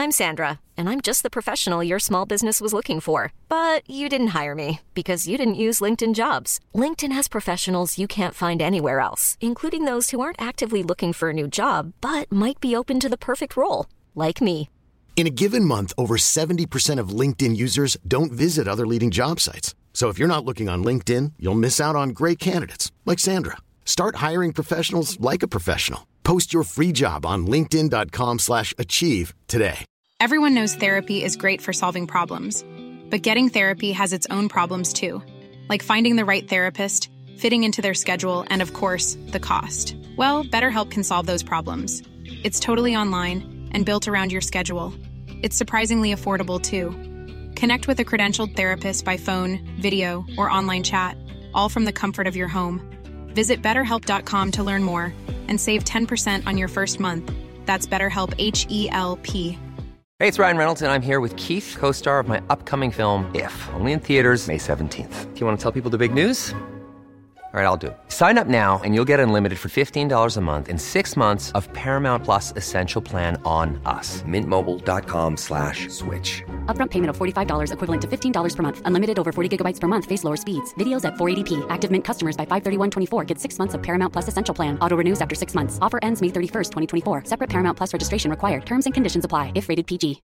I'm Sandra, and I'm just the professional your small business was looking for. But you didn't hire me because you didn't use LinkedIn Jobs. LinkedIn has professionals you can't find anywhere else, including those who aren't actively looking for a new job, but might be open to the perfect role, like me. In a given month, over 70% of LinkedIn users don't visit other leading job sites. So if you're not looking on LinkedIn, you'll miss out on great candidates like Sandra. Start hiring professionals like a professional. Post your free job on linkedin.com/achieve today. Everyone knows therapy is great for solving problems, but getting therapy has its own problems too, like finding the right therapist, fitting into their schedule, and of course, the cost. Well, BetterHelp can solve those problems. It's totally online and built around your schedule. It's surprisingly affordable too. Connect with a credentialed therapist by phone, video, or online chat, all from the comfort of your home. Visit BetterHelp.com to learn more and save 10% on your first month. That's BetterHelp, H-E-L-P. Hey, it's Ryan Reynolds, and I'm here with Keith, co-star of my upcoming film, If, only in theaters May 17th. Do you want to tell people the big news? All right, I'll do it. Sign up now and you'll get unlimited for $15 a month and 6 months of Paramount Plus Essential Plan on us. MintMobile.com/switch. Upfront payment of $45 equivalent to $15 per month. Unlimited over 40 gigabytes per month. Face lower speeds. Videos at 480p. Active Mint customers by 531.24 get 6 months of Paramount Plus Essential Plan. Auto renews after 6 months. Offer ends May 31st, 2024. Separate Paramount Plus registration required. Terms and conditions apply if rated PG.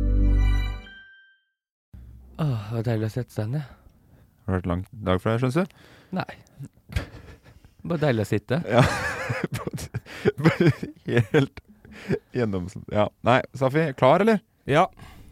Vad deilig å sette seg ned. Har det vært lang dag for deg, skjønner du? Nei. Bare deilig å sitte. Ja. Helt gjennom... Ja. Nei, Safi, klar, eller? Ja.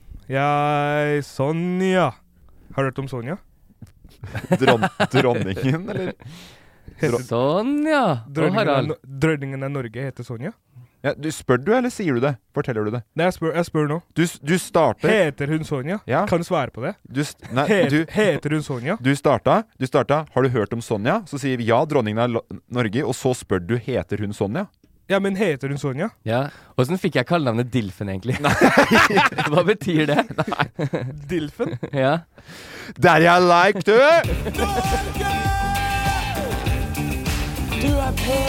Sonja. Har du hørt om Sonja? Dronningen, eller? Sonja! Dronningen av Norge heter Sonja. Ja, spør du, eller sier du det? Forteller du det? Nei, jeg spør nå. Du starter... Heter hun Sonja? Ja. Kan du svare på det? Heter hun Sonja? Du starta. Har du hørt om Sonja? Så sier vi ja, dronningen av Norge, og så spør du, heter hun Sonja? Ja, men heter hun Sonja? Ja. Hvordan fikk jeg kallenavnet Dilfen, egentlig? Nei. Hva betyr det? Nei. Dilfen? Ja. Der jeg like, du! Du er på!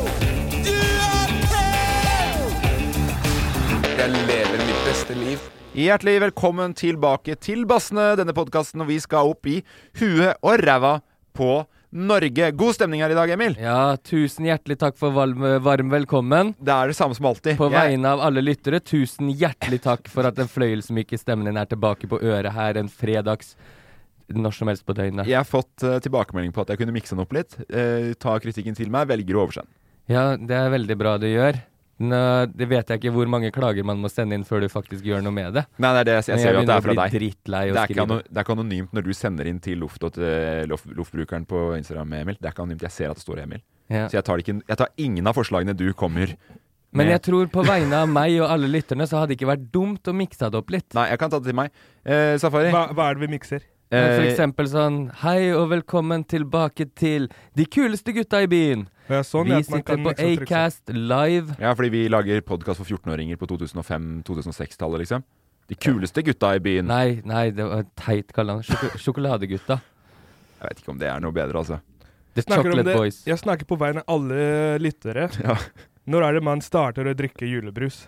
Jeg lever mitt beste liv. Hjertelig velkommen tilbake til Bassene, denne podcasten, og vi skal opp i huet og ræva på Norge. God stemning her i dag, Emil. Ja, tusen hjertelig takk for varm velkommen. Det er det samme som alltid. På vegne av alle lyttere, tusen hjertelig takk for at den fløyelsmyke stemmen din er tilbake på øret her en fredags når som helst på døgnet. Jeg har fått tilbakemelding på at jeg kunne mikse den opp litt. Ta kritikken til meg, velger å oversende. Ja, det er veldig bra du gjør. Nå, det vet jeg ikke hvor mange klager man må sende inn før du faktisk gjør noe med det. Nei, det er det jeg ser jo at det er fra deg. Drittlei å skrive. Det er ikke anonymt når du sender inn til Loft-brukeren på Instagram med Emil. Det er ikke anonymt, jeg ser at det står Emil. Ja. Så jeg tar ingen av forslagene du kommer med. Men jeg tror på vegne av meg og alle lytterne så hadde det ikke vært dumt å mikse det opp litt. Nei, jeg kan ta det til meg. Safari. Hva er det vi mikser? For eksempel sånn, hei og velkommen tilbake til de kuleste gutta i byen. Ja, sånn, vi sitter på Acast live. Ja, fordi vi lager podcast for 14-åringer på 2005-2006-tallet, liksom. De kuleste gutta i byen. Nei, det var teit kallet. Sjokoladegutta. Jeg vet ikke om det er noe bedre, altså. The Chocolate Boys. Jeg snakker på vegne av alle lyttere. Ja. Når er det man starter å drikke julebrus?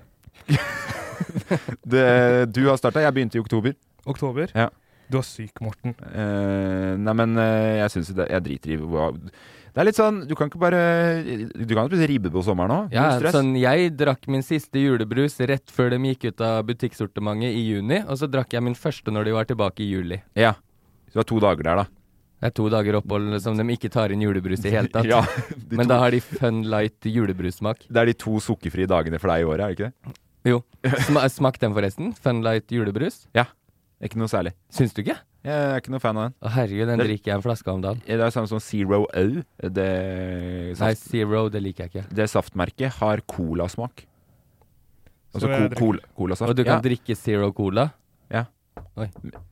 Du har startet, jeg begynte i oktober. Oktober? Ja. Du er syk, Morten. Nei, men jeg synes jeg driter i det er litt sånn, du kan ikke spise ribbe på sommeren nå. Ja, sånn, jeg drakk min siste julebrus rett før de gikk ut av butikksortimentet i juni, og så drakk jeg min første når de var tilbake i juli. Ja, så det var 2 dager der da. Det er 2 dager opphold som de ikke tar inn julebrus i hele tatt. Ja, men da har de Fun Light julebrussmak. Det er de 2 sukkerfrie dagene for deg i året, er det ikke det? Jo. Smak den forresten? Fun Light julebrus? Ja. Ikke noe særlig. Syns du ikke? Jeg er ikke noe fan av den. Å herregud, den drikker jeg en flaske om dagen. Det er samme som Zero O. Nei, Zero, det liker jeg ikke. Det saftmerket har colasmak. Altså colasaft. Og du kan drikke Zero Cola? Ja. Oi.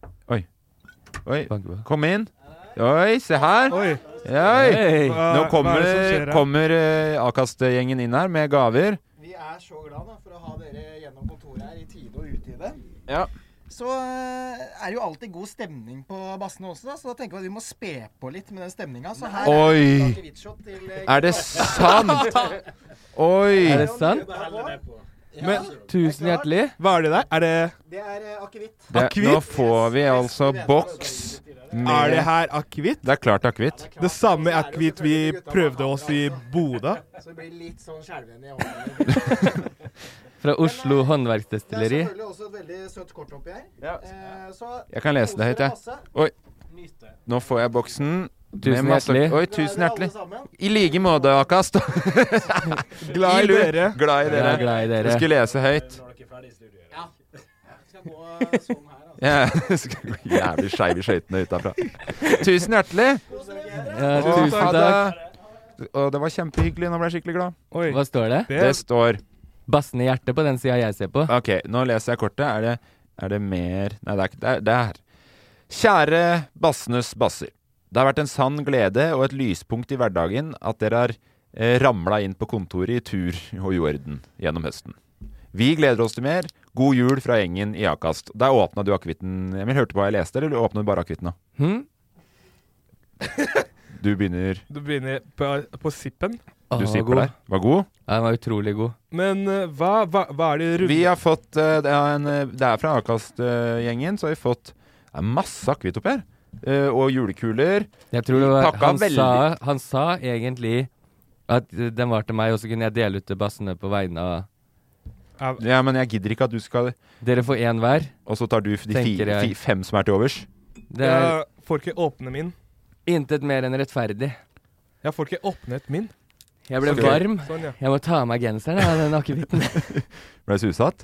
Kom inn. Oi, se her. Oi. Nå kommer Akast-gjengen inn her med gaver. Vi er så glad da, for å ha dere gjennom kontoret her i tide og utide. Ja. Så er det jo alltid god stemning på bassene også, da, så da tenker vi at vi må spe på litt med den stemninga. Så her er det sant? Oi! Er det sant? Men Tusen hjertelig. hva er det der? Er det Det er akevitt. Nå får vi altså boks med Er det her akevitt? Det er klart akevitt. Det samme akevitt vi prøvde oss i Bodø. Så det blir litt sånn skjelvende i hånden. Fra Oslo Det er håndverksdestilleri. selvfølgelig også et veldig søtt kort oppi her. Så Jeg kan lese det høyt, jeg. Oi. Nå får jeg boksen. Tusen med masse- hjertelig. Oi, tusen hjertelig. I like måte, Akast. Glad i dere. Glad i dere. Ja, glad i dere. Jeg skulle lese høyt. Ja. Skal gå sånn her, altså. Ja, jeg skal gå jævlig skeiv i skøytene utenfra. Tusen hjertelig. Ja, tusen takk. Og det var kjempehyggelig. Nå ble jeg skikkelig glad. Oi. Hva står det? Det står Bassende hjerte på den siden jeg ser på. Ok, nå leser jeg kortet. Er det mer Nei, det er ikke det er her. Kjære Bassenes basser. Det har vært en sann glede og et lyspunkt i hverdagen at dere har ramlet inn på kontoret i tur og i orden gjennom høsten. Vi gleder oss til mer. God jul fra gjengen i Akast. Der åpnet du akvitten. Emil, hørte på hva jeg leste, eller åpnet du bare akvitten nå? Du begynner på sippen. Du sipper der. Var god? Ja, den var utrolig god. Men hva er det rundt? Vi har fått, det er fra Akast-gjengen, så har vi fått masse akvitt opp her. Og julekuler. Jeg tror det var, Pakka han sa egentlig at den var til meg, og så kunne jeg dele ut til bassene på vegne av Ja, men jeg gidder ikke at du skal Dere får en hver. Og så tar du de 5 som er til overs. Jeg får ikke åpne min. Intet mer enn rettferdig. Jeg får ikke åpnet min. Jeg ble varm. Sånn, ja. Jeg må ta av meg genseren av den akevitten. Ble du susatt?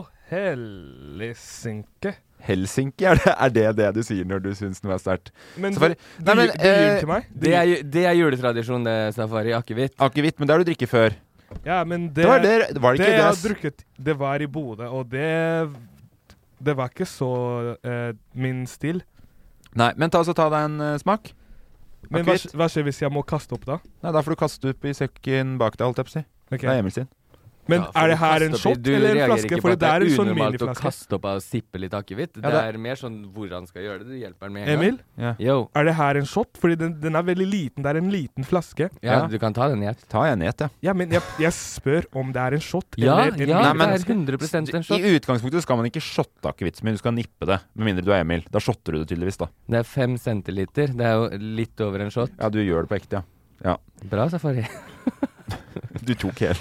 Helsinke. Helsinki, er det du sier når du syns noe er sterkt? Men du gir til meg? Det er juletradisjon, det, Safari. Akevitt. Akevitt, men det har du drikket før. Ja, men det var det ikke jeg har drukket, det var i Bodø, og det var ikke så min stil. Nei, men ta deg en smak. Men hva skjer hvis jeg må kaste opp da? Nei, da får du kaste opp i sekken bak deg, holdt jeg på å si. Okay. Det er Emil sin. Men er det her en shot eller en flaske? For det er en sånn miniflaske. Du reagerer ikke på at det er unormalt å kaste opp og sippe litt akevitt. Det er mer sånn hvor han skal gjøre det. Du hjelper han med en Emil, gang. er det her en shot? Fordi den er veldig liten. Det er en liten flaske. Ja, du kan ta den i ett. Ta en i ett, ja. Ja, men jeg spør om det er en shot. Ja, eller det er 100% en shot. I utgangspunktet skal man ikke shotte akevitt, men du skal nippe det. Med mindre du er Emil. Da shotter du det tydeligvis, da. Det er 5 centiliter. Det er jo litt over en shot. Ja, du gjør det på ekte, ja. Bra, Safari. Du tok hele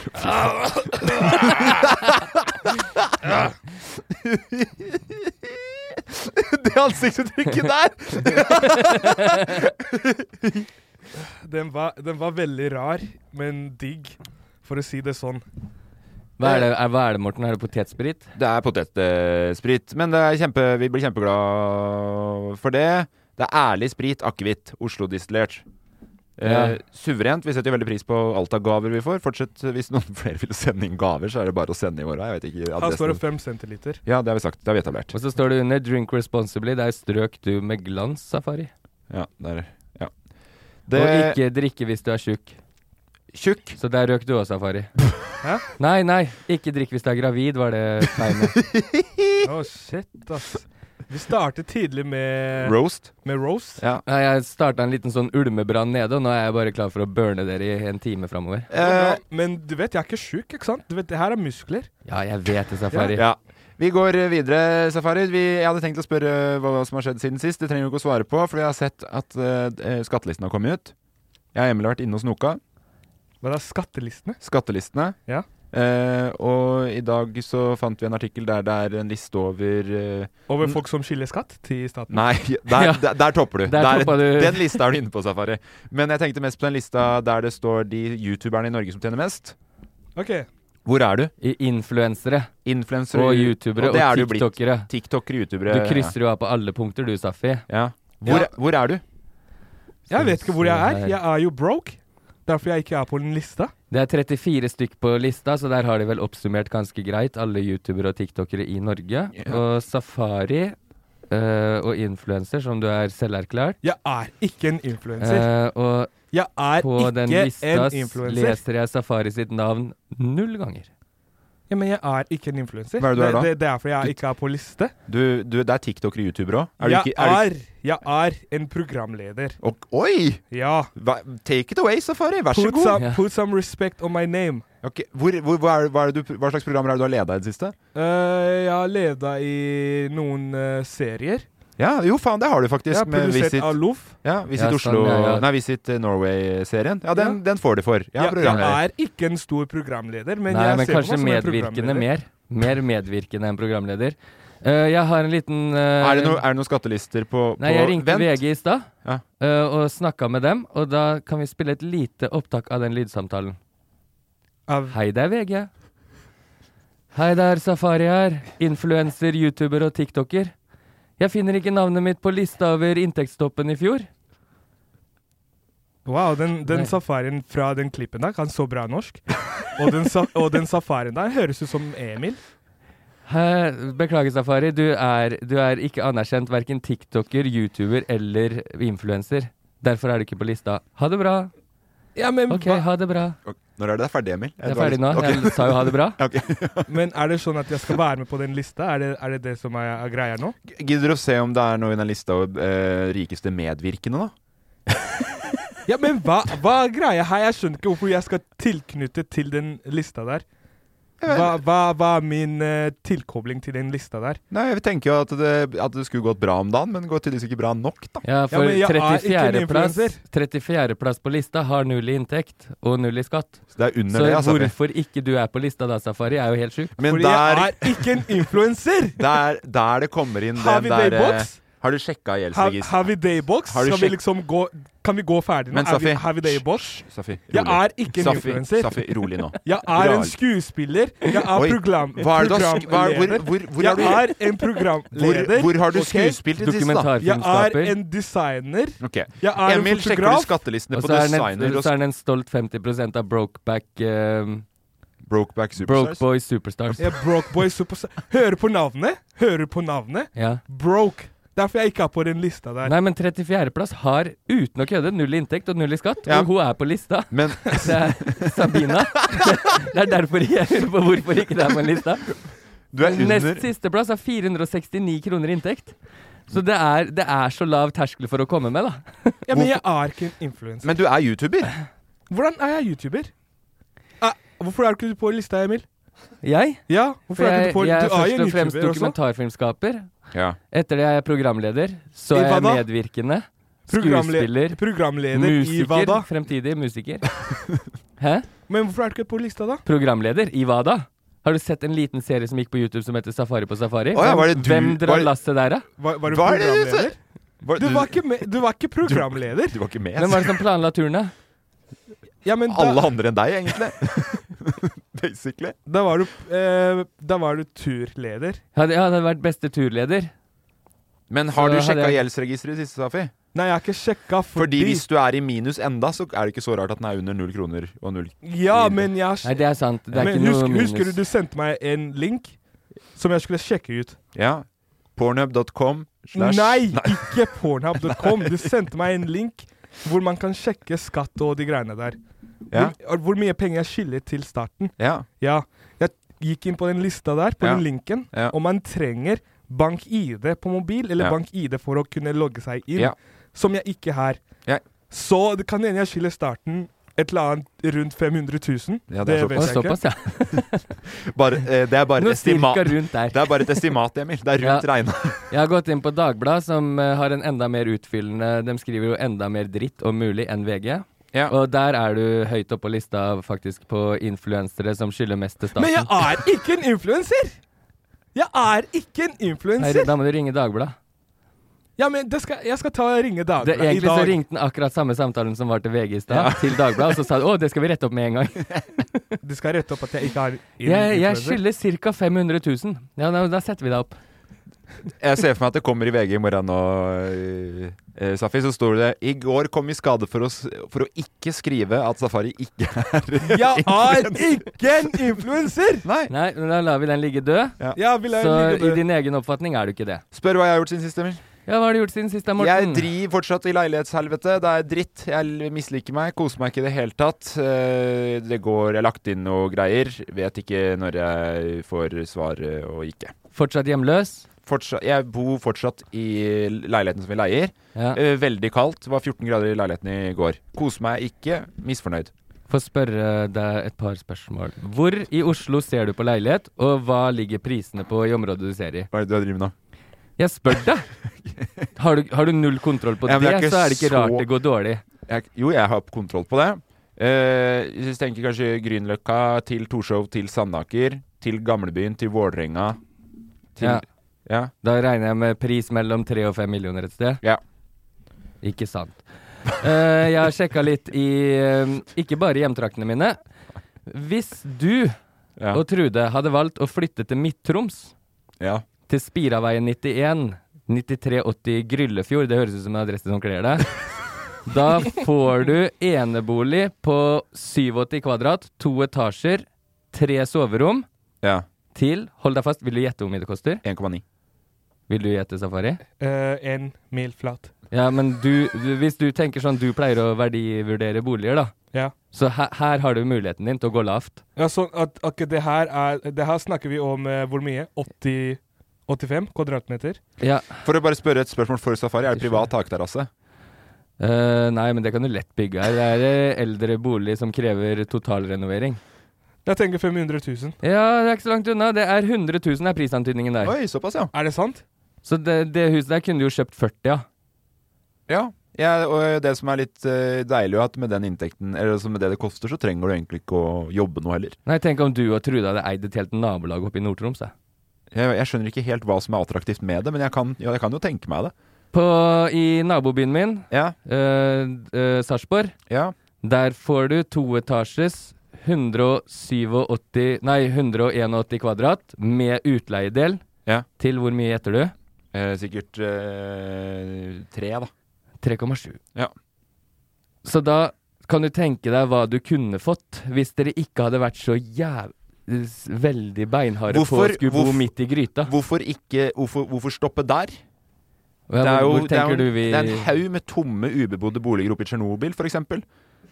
Det ansiktsuttrykket der! Den var veldig rar, men digg, for å si det sånn. Hva er det, Morten? Er det potetsprit? Det er potetsprit, men vi blir kjempeglad for det. Det er ærlig sprit, akevitt, Oslo-distillert. Suverent. Vi setter jo veldig pris på alt av gaver vi får. Fortsett, hvis noen flere vil sende inn gaver, så er det bare å sende i morgen. Jeg vet ikke. Her står det 5 centiliter. Ja, det har vi sagt. Det har vi etablert. Og så står det under 'Drink responsibly'. Det er strøk du med glans, Safari. Ja, der. Ja. Og ikke drikke hvis du er tjukk. Tjukk? Så der røk du også, Safari. Hæ? Nei. Ikke drikk hvis du er gravid, var det tegnet. Shit, ass. Vi startet tidlig med roast. Ja. Jeg startet en liten sånn ulmebrann nede, og nå er jeg bare klar for å burne dere i en time fremover. Men du vet, jeg er ikke syk, ikke sant? Du vet, det her er muskler. Ja, jeg vet det, Safari. Ja. Vi går videre, Safari. Jeg hadde tenkt å spørre hva som har skjedd siden sist. Det trenger du ikke å svare på, for jeg har sett at skattelistene har kommet ut. Jeg og Emil har vært inne og snoka. Hva er skattelistene? Skattelistene. Ja. Og i dag så fant vi en artikkel der det er en liste over over folk som skiller skatt til staten? Nei, der topper du. Du. Den lista er du inne på, Safari. Men jeg tenkte mest på den lista der det står de youtuberne i Norge som tjener mest. Ok. Hvor er du? I influensere og youtubere og tiktokere. TikTokere, youtubere. Du krysser jo av på alle punkter du, Safi. Ja. Hvor er du? Jeg vet ikke hvor jeg er. Jeg er jo broke. Derfor jeg ikke er på den lista. Det er 34 stykk på lista, så der har de vel oppsummert ganske greit alle youtubere og tiktokere i Norge. Yeah. Og Safari og influencer, som du er selverklært. Jeg er ikke en influencer. Og jeg er på ikke den lista en influencer. leser jeg Safari sitt navn 0 ganger. Ja, men jeg er ikke en influencer. Hva er det du er da? Det er fordi jeg ikke er på liste. Det er TikToker og YouTuber også. Jeg er en programleder. Oi! Ja. Take it away, Safari. Vær så god. Put some respect on my name. Okay. Hva slags programmer er det du har ledet i det siste? Jeg har ledet i noen serier. Ja, jo faen, det har du faktisk. Ja, produsert av Loff. Ja, Visit Oslo, nei, Visit Norway-serien. Ja, den får du for. Jeg er ikke en stor programleder, men nei, jeg men ser kanskje på meg som en medvirkende programleder. Mer medvirkende enn programleder. Jeg har en liten Er det noen skattelister på Nei, jeg ringte vent? VG i stad og snakket med dem, og da kan vi spille et lite opptak av den lydsamtalen. Hei, det er VG. Hei, det er Safari her. Influencer, YouTuber og TikToker. Jeg finner ikke navnet mitt på lista over inntektstoppen i fjor. Wow, den safarien fra den klippen der kan så bra norsk. Og den safarien der høres ut som Emil. Beklager, Safari. Du er ikke anerkjent hverken TikToker, YouTuber eller influencer. Derfor er du ikke på lista. Ha det bra. Ja, men ok, ha det bra. Når er det ferdig, Emil? Det er ferdig nå. Okay. Jeg sa jo ha det bra. Okay. Men er det sånn at jeg skal være med på den lista? Er det som er greia nå? Gidder du å se om det er noe i den lista av rikeste medvirkende, da? Ja, men hva er greia her? Jeg skjønner ikke hvorfor jeg skal tilknytte til den lista der. Hva er min tilkobling til den lista der? Nei, jeg tenker jo at det skulle gått bra om dagen, men det går tydeligvis ikke bra nok, da. Ja, for 34. plass på lista har null i inntekt og null i skatt. Så det er under så det, altså. Hvorfor ikke du er på lista da, Safari, er jo helt sjukt. Fordi jeg er ikke en influencer! der det kommer inn den der... Har du sjekket gjeldsregisteret? Har vi det i boks? Skal vi liksom gå... Kan vi gå ferdig nå? Men Safi, har vi det i boks? Safi, rolig. Jeg er ikke en influencer. Safi, rolig nå. Jeg er en skuespiller. Jeg er programleder. Jeg er en programleder. Hvor har du skuespilt i det siste, da? Jeg er en designer. Okay. Jeg er Emil, en sjekker du skattelistene på designer? Og så er den en stolt 50% av Brokeback Superstars? Broke Boy Superstars. Ja, Broke Boy Superstars. Hører på navnet? Ja. Broke. Derfor jeg ikke er på den lista der. Nei, men 34. plass har, uten å kødde, null inntekt og null i skatt. Ja. Og hun er på lista. Men det er Sabina. Det er derfor jeg hører på hvorfor ikke det er på en lista. Nest siste plass har 469 kroner inntekt. Så det er så lav terskel for å komme med, da. Ja, men jeg er ikke en influencer. Men du er YouTuber. Hvordan er jeg YouTuber? Hvorfor er du ikke på lista, Emil? Jeg? Ja, hvorfor er du ikke på jeg er først og fremst dokumentarfilmskaper. Ja. Etter det er jeg programleder. Så er jeg medvirkende. Skuespiller. Programleder musiker, i hva da? Fremtidig musiker. Hæ? Men hvorfor er du ikke på lista da? Programleder i hva da? Har du sett en liten serie som gikk på YouTube som heter Safari på Safari? Ja, hvem drar lasset der da? Var du programleder? Du var ikke programleder. Du var ikke med. Hvem var det som planla turene? Ja, men alle andre enn deg, egentlig. Basically. Da var du turleder. Ja, det hadde vært beste turleder. Men har du sjekket gjeldsregisteret i siste, Safi? Nei, jeg har ikke sjekket fordi hvis du er i minus enda, så er det ikke så rart at den er under 0 kroner og 0. Ja, men jeg... Nei, det er sant. Det er men ikke noe minus. Husker du sendte meg en link som jeg skulle sjekke ut? Ja. Pornhub.com/ Nei, ikke Pornhub.com. Du sendte meg en link hvor man kan sjekke skatt og de greiene der. Ja. Hvor mye penger jeg skylder til starten. Ja. Ja. Jeg gikk inn på den lista der, på den linken, og man trenger bank-ID på mobil, eller bank-ID for å kunne logge seg inn, som jeg ikke har. Ja. Så det kan hende jeg skylder starten et eller annet rundt 500 000. Ja, det vet jeg såpass, ikke. Det er bare et estimat. Rundt der. Det er bare et estimat, Emil. Det er rundt regnet. Jeg har gått inn på Dagbladet, som har en enda mer utfyllende. De skriver jo enda mer dritt om mulig enn VG. Ja. Og der er du høyt opp på lista faktisk på influensere som skylder mest til staten. Men jeg er ikke en influencer! Jeg er ikke en influencer! Da må du ringe Dagbladet. Ja, men jeg skal ta og ringe Dagbladet i dag. Egentlig så ringte den akkurat samme samtalen som var til VG i stad, til Dagbladet, og så sa du, det skal vi rette opp med en gang. Du skal rette opp at jeg ikke har influencer? Jeg skylder ca. 500 000. Ja, da setter vi deg opp. Jeg ser for meg at det kommer i VG i morgen nå, Safi, så står det: I går kom i skade for å ikke skrive at Safari ikke er Jeg er ikke en influencer! Nei, men da lar vi den ligge død. Ja, vi lar den ligge død. Så i din egen oppfatning er du ikke det. Spør hva jeg har gjort siden sist, Emil. Ja, hva har du gjort siden sist, Morten? Jeg driver fortsatt i leilighetshelvete. Det er dritt. Jeg misliker meg. Koser meg ikke i det hele tatt. Det går, jeg har lagt inn noe greier. Vet ikke når jeg får svar og ikke. Fortsatt hjemløs? Jeg bor fortsatt i leiligheten som vi leier. Ja. Veldig kaldt. Det var 14 grader i leiligheten i går. Koser meg ikke. Misfornøyd. Få spørre deg et par spørsmål. Hvor i Oslo ser du på leilighet, og hva ligger prisene på i området du ser i? Hva er det du driver med nå? Jeg spør deg. Har du null kontroll på det, så er det ikke rart det går dårlig. Jeg har kontroll på det. Jeg tenker kanskje Grünerløkka til Torshov, til Sandaker, til Gamlebyen, til Vålerenga. Ja. Da regner jeg med pris mellom 3 og 5 millioner et sted. Ja. Ikke sant. Jeg har sjekket litt ikke bare hjemtraktene mine. Hvis du og Trude hadde valgt å flytte til Midt-Troms, til Spiraveien 91, 9380 Gryllefjord, det høres ut som en adresse som kler deg. Da får du enebolig på 87 kvadrat, 2 etasjer, 3 soverom, til, hold deg fast, vil du gjette hvor mye det koster? 1,9. Vil du gjette, Safari? 1 mil flat. Ja, men hvis du tenker sånn, du pleier å verdivurdere boliger da. Ja. Så her har du muligheten din til å gå lavt. Ja, så det her snakker vi om hvor mye? 85 kvadratmeter? Ja. For å bare spørre et spørsmål for Safari, er det privat takterrasse? Nei, men det kan du lett bygge her. Det er eldre bolig som krever totalrenovering. Jeg tenker 500 000. Ja, det er ikke så langt unna. Det er 100 000 er prisantydningen der. Oi, såpass, ja. Er det sant? Så det huset der kunne du jo kjøpt 40, Ja, og det som er litt deilig at med den inntekten, eller altså med det koster, så trenger du egentlig ikke å jobbe noe heller. Nei, tenk om du og Trude hadde eid et helt nabolag oppe i Nord-Troms, Jeg skjønner ikke helt hva som er attraktivt med det, men jeg kan jo tenke meg det. I nabobyen min, Sarpsborg, der får du 2 etasjes, 181 kvadrat, med utleiedel. Til hvor mye gjetter du? Sikkert 3 da. 3,7. Ja. Så da kan du tenke deg hva du kunne fått, hvis dere ikke hadde vært så veldig beinharde på å skulle bo midt i gryta. Hvorfor stoppe der? Ja, det er en haug med tomme ubebodde boliger oppe i Tsjernobyl, for eksempel.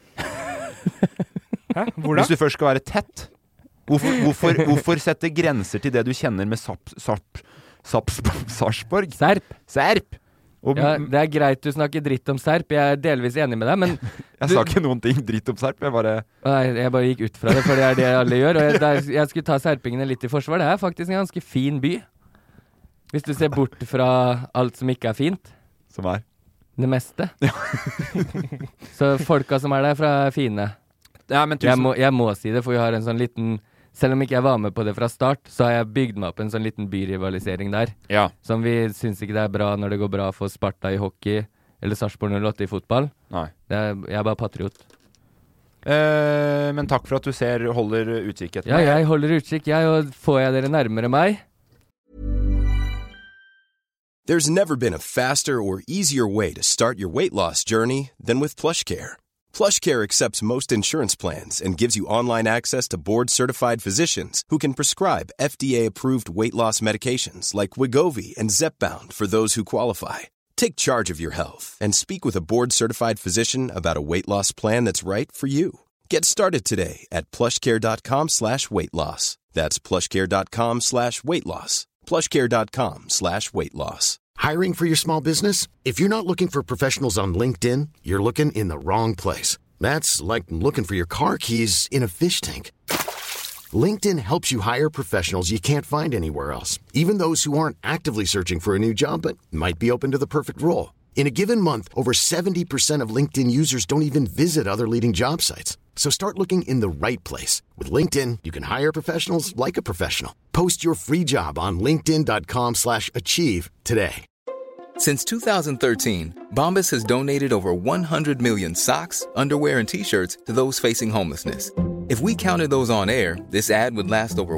Hæ? Hvor da? Hvis du først skal være tett. Hvorfor sette grenser til det du kjenner med Sarpsborg? Serp! Ja, det er greit du snakker dritt om Serp. Jeg er delvis enig med deg, men jeg sa ikke noen ting dritt om Serp. Jeg bare gikk ut fra det, for det er det alle gjør. Og jeg skulle ta serpingene litt i forsvar. Det er faktisk en ganske fin by. Hvis du ser bort fra alt som ikke er fint. Som er? Det meste. Så folka som er der er fine. Ja, men jeg må si det, for vi har en sånn liten... Selv om ikke jeg var med på det fra start, så har jeg bygd meg opp en sånn liten byrivalisering der. Ja. Som vi synes ikke det er bra når det går bra for Sparta i hockey, eller Sarpsborg 08 i fotball. Nei. Jeg er bare patriot. Men takk for at du holder utkikk etter meg. Ja, jeg holder utkikk, og får jeg dere nærmere meg. There's never been a faster or easier way to start your weight loss journey than with PlushCare. PlushCare accepts most insurance plans and gives you online access to board-certified physicians who can prescribe FDA-approved weight loss medications like Wegovy and Zepbound for those who qualify. Take charge of your health and speak with a board-certified physician about a weight loss plan that's right for you. Get started today at plushcare.com/weightloss. That's plushcare.com/weightloss. plushcare.com/weightloss. Hiring for your small business? If you're not looking for professionals on LinkedIn, you're looking in the wrong place. That's like looking for your car keys in a fish tank. LinkedIn helps you hire professionals you can't find anywhere else, even those who aren't actively searching for a new job but might be open to the perfect role. In a given month, over 70% of LinkedIn users don't even visit other leading job sites. So start looking in the right place. With LinkedIn, you can hire professionals like a professional. Post your free job on linkedin.com/achieve today. Since 2013, Bombas has donated over 100 million socks, underwear, and T-shirts to those facing homelessness. If we counted those on air, this ad would last over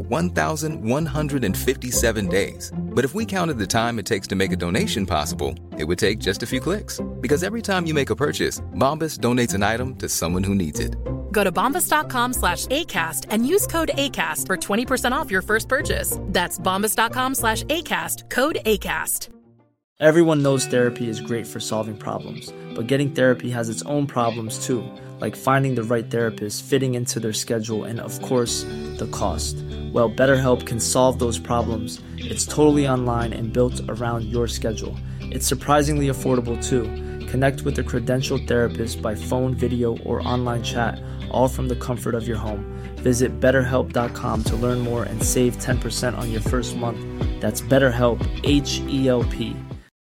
1,157 days. But if we counted the time it takes to make a donation possible, it would take just a few clicks. Because every time you make a purchase, Bombas donates an item to someone who needs it. Go to bombas.com/ACAST and use code ACAST for 20% off your first purchase. That's bombas.com/ACAST, code ACAST. Everyone knows therapy is great for solving problems, but getting therapy has its own problems too, like finding the right therapist, fitting into their schedule, and of course, the cost. Well, BetterHelp can solve those problems. It's totally online and built around your schedule. It's surprisingly affordable too. Connect with a credentialed therapist by phone, video, or online chat, all from the comfort of your home. Visit BetterHelp.com to learn more and save 10% on your first month. That's BetterHelp, H-E-L-P.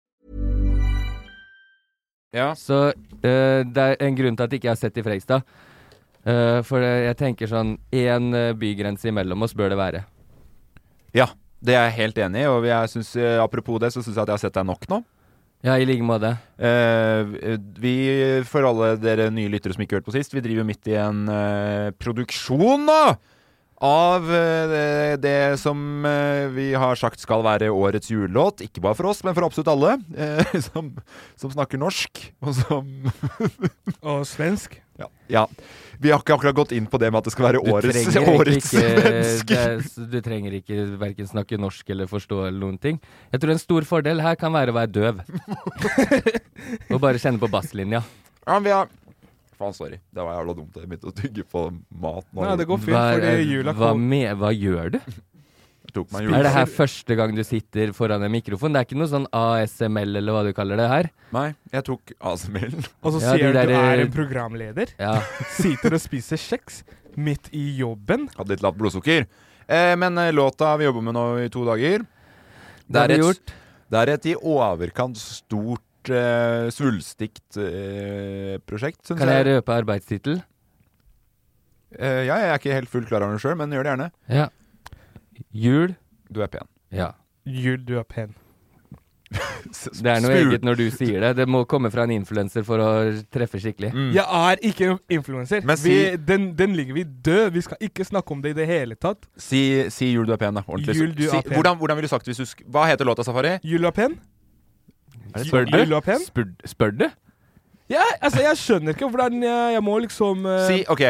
Ja. Så det en grunn til at jeg ikke har sett i Fredrikstad. For jeg tenker sånn, en bygrense imellom oss bør det være. Ja, det er jeg helt enig i, og jeg synes, apropos det, så synes jeg at jeg har sett deg nok nå. Ja, i like måte. Vi, for alle dere nye lyttere som ikke hørte på sist, vi driver midt i en produksjon nå! Av det som vi har sagt skal være årets julelåt, ikke bare for oss, men for absolutt alle, som snakker norsk, og som... og svensk. Ja. Vi har ikke akkurat gått inn på det med at det skal være årets svensk. Du trenger ikke hverken snakke norsk eller forstå eller noen ting. Jeg tror en stor fordel her kan være å være døv. Og bare kjenne på basslinja. Ja, vi har... Faen, sorry. Det var jævla dumt. Jeg begynte å tygge på mat. Nei, det går fint, fordi jula kom. Hva gjør du? Er det her første gang du sitter foran en mikrofon? Det er ikke noe sånn ASML eller hva du kaller det her? Nei, jeg tok ASML. Og så sier du er en programleder. Ja. Sitter og spiser kjeks midt i jobben. Hadde litt lavt blodsukker. Men låta vi jobber med nå i 2 dager. Det er et i overkant stort svulstikt prosjekt, synes jeg. Kan jeg røpe arbeidstitel? Ja, jeg er ikke helt fullt klar over det selv, men gjør det gjerne. Ja. Jul. Du er pen. Ja. Jul, du er pen. Det er noe eget når du sier det. Det må komme fra en influencer for å treffe skikkelig. Jeg er ikke influencer. Den ligger vi død. Vi skal ikke snakke om det i det hele tatt. Si jul, du er pen, da. Ordentlig. Jul, du er pen. Hvordan vil du sagt hvis du hva heter låta, Safari? Jul, du er pen. Spør du? Ja, altså jeg skjønner ikke hvordan jeg må liksom Si, ok,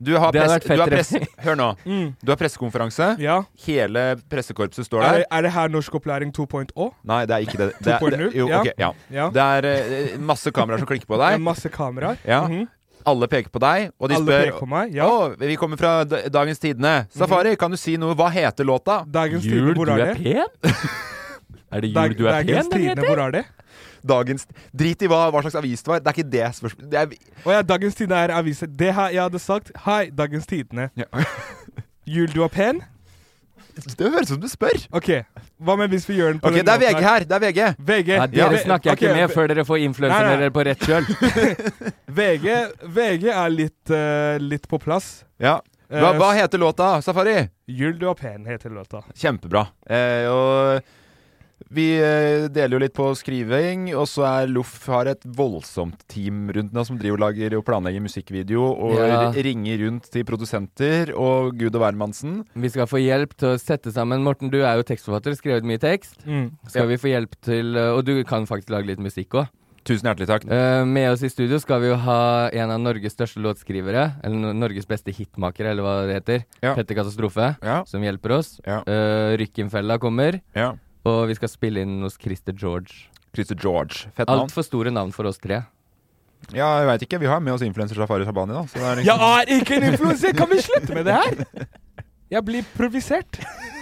hør nå. Du har pressekonferanse. Ja. Hele pressekorpset står der. Er det her norskopplæring 2.0? Nei, det er ikke det. 2.0? Jo, ok, ja. Det er masse kameraer som klikker på deg. Masse kameraer. Ja. Alle peker på deg, og de Alle spør peker på meg, ja. vi kommer fra Dagens Tidende. Safari, kan du si noe? Hva heter låta? Dagens Tidende, hvor er det? Jul, du er pen? Er det jul, du er pen? Dagens Tidende, hvor er det? Drit i hva slags avis det var. Det er ikke det spørsmålet. Dagens Tidende er aviser. Det her jeg hadde sagt. Hei, Dagens Tidende. Ja. Jul, du er pen? Det høres ut som du spør. Ok, hva med hvis vi gjør den på den det er VG her. Det er VG. Ja, dere snakker jeg ikke med før dere får influenserne dere på rett kjøl. VG er litt på plass. Ja. Hva heter låta, Safari? Jul, du er pen heter låta. Kjempebra. Og vi deler jo litt på skriving, og så Loff har et voldsomt team rundt nå som driver og lager og planlegger musikkvideo og ringer rundt til produsenter og Gud og hvermannsen. Vi skal få hjelp til å sette sammen. Morten, du er jo tekstforfatter, skrevet mye tekst. Skal vi få hjelp til, og du kan faktisk lage litt musikk også. Tusen hjertelig takk. Med oss i studio skal vi jo ha en av Norges største låtskrivere, eller Norges beste hitmakere, eller hva det heter. Petter Katastrofe, som hjelper oss. Rykkenfella kommer. Ja. Og vi skal spille inn hos Christer George. Fett navn. Alt for store navn for oss 3. Ja, jeg vet ikke. Vi har med oss influencer Safari Shabani da. Så det liksom... Jeg er ikke en influencer! Kan vi slutte med det her? Jeg blir provisert.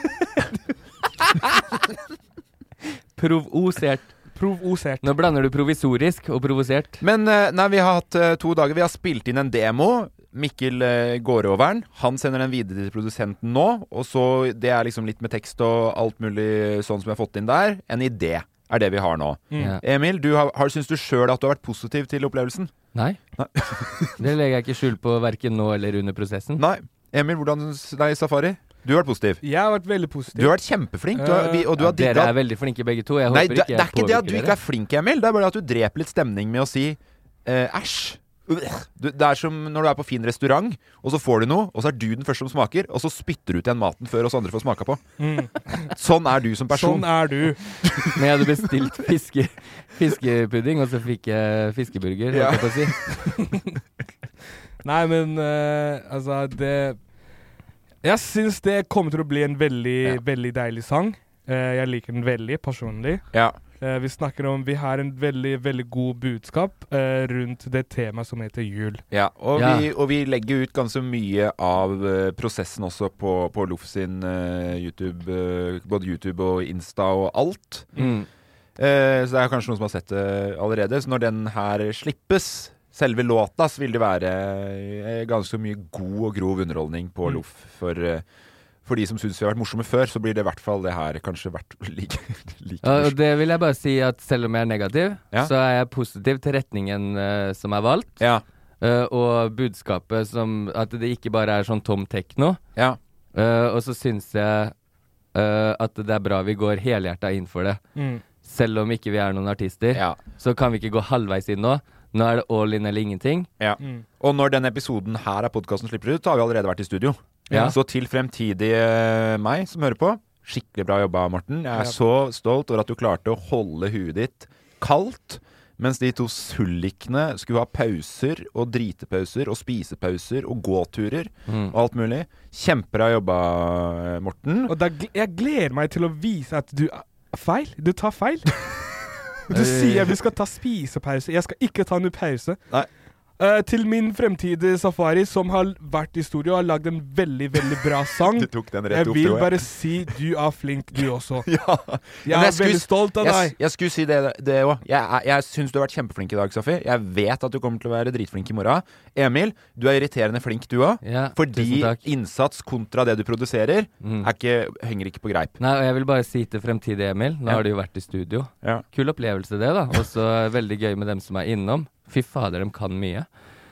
Provosert. Nå blander du provisorisk og provosert. Men vi har hatt 2 dager. Vi har spilt inn en demo. Mikkel Gårdoveren, han sender den videre til produsenten nå, og så det liksom litt med tekst og alt mulig sånn som vi har fått inn der. En idé er det vi har nå. Emil, syns du selv at du har vært positiv til opplevelsen? Nei. Det legger jeg ikke skjul på hverken nå eller under prosessen. Nei. Emil, Safari? Du har vært positiv. Jeg har vært veldig positiv. Du har vært kempeflink, og du har digget... Dere er veldig flinke begge to. Jeg håper det er ikke det at du ikke er flink, Emil. Det er bare at du dreper litt stemning med å si æsj. Det er som når du er på fin restaurant, og så får du noe, og så er du den første som smaker, og så spytter du ut igjen maten før oss andre får smake på. Sånn er du som person. Sånn er du. Men jeg hadde bestilt fiskepudding, og så fikk jeg fiskeburger, holdt jeg på å si. Nei, men altså, jeg synes det kommer til å bli en veldig, veldig deilig sang. Jeg liker den veldig, personlig. Ja. Vi snakker om, vi har en veldig, veldig god budskap rundt det temaet som heter jul. Ja, og vi legger ut ganske mye av prosessen også på Loff sin YouTube, både YouTube og Insta og alt. Så det er kanskje noen som har sett det allerede. Så når den her slippes, selve låta, så vil det være ganske mye god og grov underholdning på Loff for de som synes vi har vært morsomme før, så blir det i hvert fall det her kanskje vært like og det vil jeg bare si at selv om jeg er negativ, så er jeg positiv til retningen som er valgt. Og budskapet som at det ikke bare er sånn tom tekno. Og så synes jeg at det er bra vi går helhjertet inn for det. Selv om ikke vi er noen artister, så kan vi ikke gå halvveis inn nå. Nå er det all in eller ingenting. Og når den episoden her av podcasten slipper ut, så har vi allerede vært i studio. Så til fremtidige meg som hører på, skikkelig bra jobba, Morten. Jeg er så stolt over at du klarte å holde huet ditt kaldt, mens de to sullikene skulle ha pauser og dritepauser og spisepauser og gåturer og alt mulig. Kjempebra jobba, Morten. Og jeg gleder meg til å vise at du tar feil. Du sier vi skal ta spisepause. Jeg skal ikke ta noe pause. Nei. Til min fremtidige Safari, som har vært i studio og har lagd en veldig, veldig bra sang. Du tok den rett opp, jeg vil bare si, du er flink, du også. Jeg er veldig stolt av deg. Jeg skulle si det også. Jeg synes du har vært kjempeflink i dag, Safi. Jeg vet at du kommer til å være dritflink i morgen. Emil, du er irriterende flink, du også. Fordi innsats kontra det du produserer henger ikke på greip. Nei, og jeg vil bare si til fremtidige Emil, nå har du jo vært i studio. Kul opplevelse det da. Også veldig gøy med dem som er innom. Fy fader, de kan mye.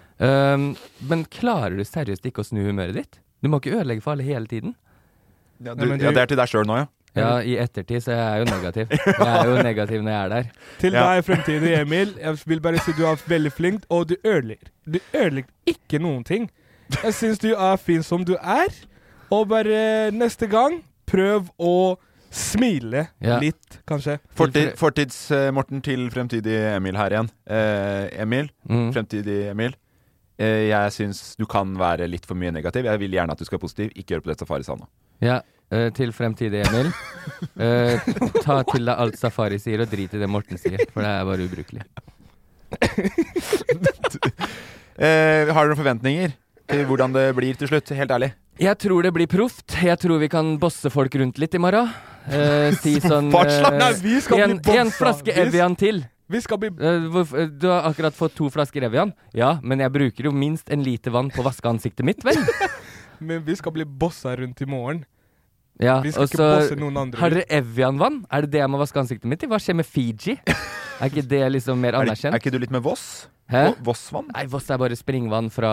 Men klarer du seriøst ikke å snu humøret ditt? Du må ikke ødelegge for alle hele tiden. Det er til deg selv nå, Ja, i ettertid, så jeg er jo negativ. Jeg er jo negativ når jeg er der. Til deg, fremtidig Emil, jeg vil bare si du er veldig flink, og du ødelegger ikke noen ting. Jeg synes du er fin som du er, og bare neste gang, prøv å smile litt, kanskje. Fortids Morten til fremtidig Emil her igjen. Emil, fremtidig Emil. Jeg synes du kan være litt for mye negativ. Jeg vil gjerne at du skal være positiv. Ikke gjør på det Safari sa nå. Ja, til fremtidig Emil. Ta til deg alt Safari sier, og drit i det Morten sier, for det er bare ubrukelig. Har du noen forventninger til hvordan det blir til slutt? Helt ærlig. Jeg tror det blir proft. Jeg tror vi kan bosse folk rundt litt i morgen. Si sånn en flaske Evian til. Vi skal bli du har akkurat fått 2 flasker Evian. Ja, men jeg bruker jo minst 1 liter vann på å vaske ansiktet mitt, vel? Men vi skal bli bossa rundt i morgen. Ja, vi skal ikke bosse noen andre. Har dere Evian-vann? Er det det jeg må vaske ansiktet mitt i? Hva skjer med Fiji? Er ikke det liksom mer anerkjent? Er ikke du litt med Voss? Hæ? Vossvann? Nei, Voss er bare springvann fra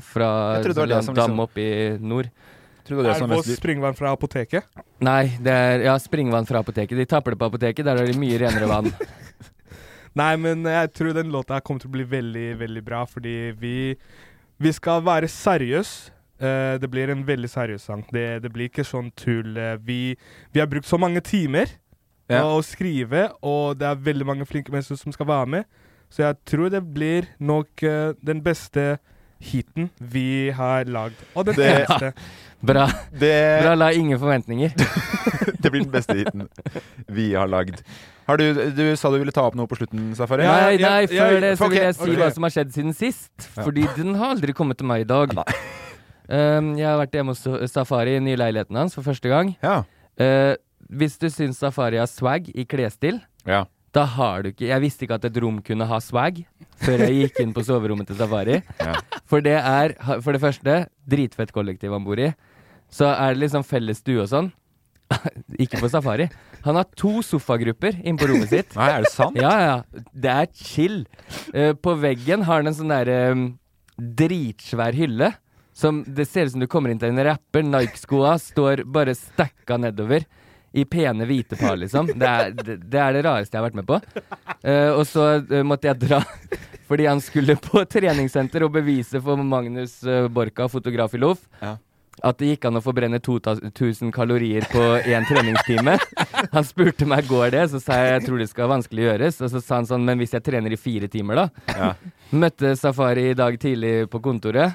dam opp i nord. Er Voss springvann fra apoteket? Nei, det er springvann fra apoteket. De tapper det på apoteket, der er det mye renere vann. Nei, men jeg tror den låta kommer til å bli veldig, veldig bra, fordi vi skal være seriøs. Det blir en veldig seriøs sang. Det blir ikke sånn tull. Vi har brukt så mange timer å skrive, og det er veldig mange flinke mennesker som skal være med. Så jeg tror det blir nok den beste hiten vi har lagd. Og den eneste. Bra. Bra, la ingen forventninger. Det blir den beste hiten vi har lagd. Du sa du ville ta opp noe på slutten, Safari? Nei, før det så vil jeg si hva som har skjedd siden sist. Fordi den har aldri kommet til meg i dag. Jeg har vært hjemme hos Safari i nye leiligheten hans for første gang. Hvis du synes Safari har swag i klesstil, da har du ikke. Jeg visste ikke at et rom kunne ha swag før jeg gikk inn på soverommet til Safari. For det er, for det første, dritfett kollektiv han bor i. Så er det liksom felles stue og sånn. Ikke på Safari. Han har 2 sofagrupper inn på rommet sitt. Nei, er det sant? Ja. Det er chill. På veggen har han en sånn der dritsvær hylle. Som det ser ut som du kommer inn til en rapper. Nike-skoa står bare stakka nedover. I pene hvite par, liksom. Det er det rareste jeg har vært med på. Og så måtte jeg dra fordi han skulle på treningssenter og bevise for Magnus Borka, fotograf i Loff, at det gikk an å forbrenne 2000 kalorier på 1 treningstime. Han spurte meg, går det? Så sa jeg tror det skal vanskelig gjøres. Og så sa han sånn, men hvis jeg trener i 4 timer da? Møtte Safari i dag tidlig på kontoret.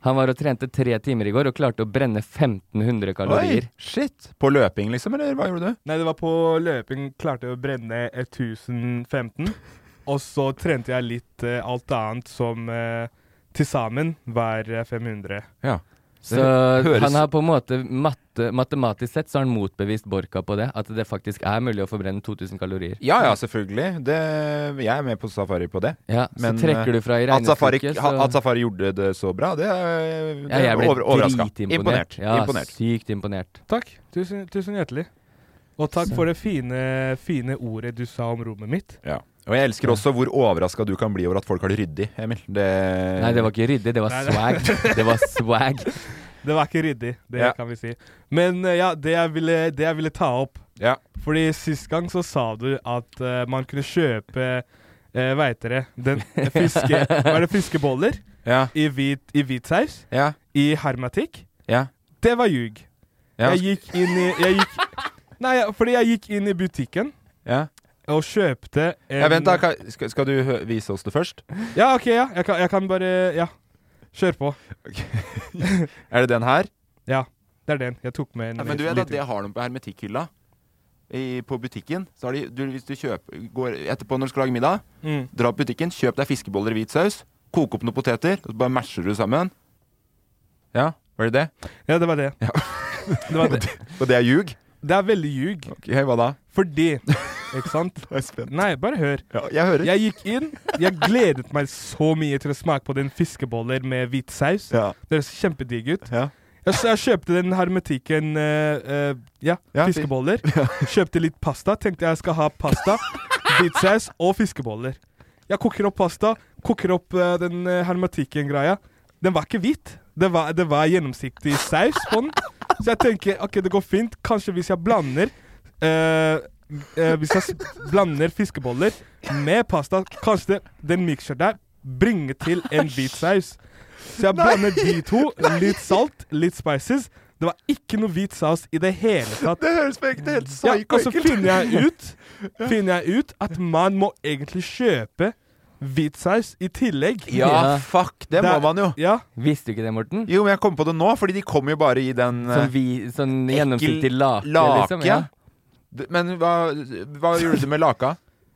Han var og trente 3 timer i går og klarte å brenne 1500 kalorier. Oi, shit. På løping liksom, eller hva gjorde du? Nei, det var på løping. Klarte å brenne 1015. Og så trente jeg litt alt annet som til sammen var 500. Ja. Så han har på en måte matematisk sett så har han motbevist Borka på det, at det faktisk er mulig å forbrenne 2000 kalorier. Ja, selvfølgelig. Jeg er med på Safari på det. Ja, men så trekker du fra i regnestykket. At Safari gjorde det så bra, det jeg ble overrasket. Imponert. Ja, imponert. Sykt imponert. Takk. Tusen hjertelig. Og takk for det fine ordet du sa om rommet mitt. Ja. Og jeg elsker også hvor overrasket du kan bli over at folk har det ryddig, Emil. Nei, det var ikke ryddig, det var swag. Det var swag. Det var ikke ryddig, det kan vi si. Men det jeg ville ta opp. Ja. Fordi sist gang så sa du at man kunne kjøpe, vet dere, var det fiskeboller? Ja. I hvit saus? Ja. I hermetikk? Ja. Det var ljug. Ja. Fordi jeg gikk inn i butikken. Ja. Og kjøpte en... Ja, vent da, skal du vise oss det først? Ja, ok, ja. Jeg kan bare, kjør på. Okay. Er det den her? Ja, det er den. Jeg tok med en... Ja, men du vet at det har de på hermetikkhylla på butikken. Så har hvis du går etterpå når du skal lage middag, dra på butikken, kjøp deg fiskeboller i hvit saus, koke opp noen poteter, og så bare masher du sammen. Ja, var det det? Ja, det var det. Ja. Det var det. Og det er ljug? Det er veldig ljug. Ok, hva da? Fordi... Ikke sant? Nei, bare hør. Ja, jeg hører. Jeg gikk inn, jeg gledet meg så mye til å smake på den fiskeboller med hvit saus. Ja. Det ser kjempedigg ut. Ja. Jeg kjøpte den hermetikken, fiskeboller. Ja. Kjøpte litt pasta, tenkte jeg skal ha pasta, hvit saus og fiskeboller. Jeg koker opp pasta, koker opp den hermetikken-greia. Den var ikke hvit. Det var gjennomsiktig saus på den. Så jeg tenker, ok, det går fint. Kanskje hvis jeg blander... hvis jeg blander fiskeboller med pasta, kanskje den mixer der bringer til en hvit saus. Så jeg blander de to, litt salt, litt spices. Det var ikke noe hvit saus i det hele tatt. Det høres på ekte helt psyko. Og så finner jeg ut at man må egentlig kjøpe hvit saus i tillegg. Ja, fuck, det må man jo. Ja. Visste du ikke det, Morten? Jo, men jeg kom på det nå, fordi de kommer jo bare i den sånn gjennomsiktig lake, liksom, ja. Men hva gjorde du med laka?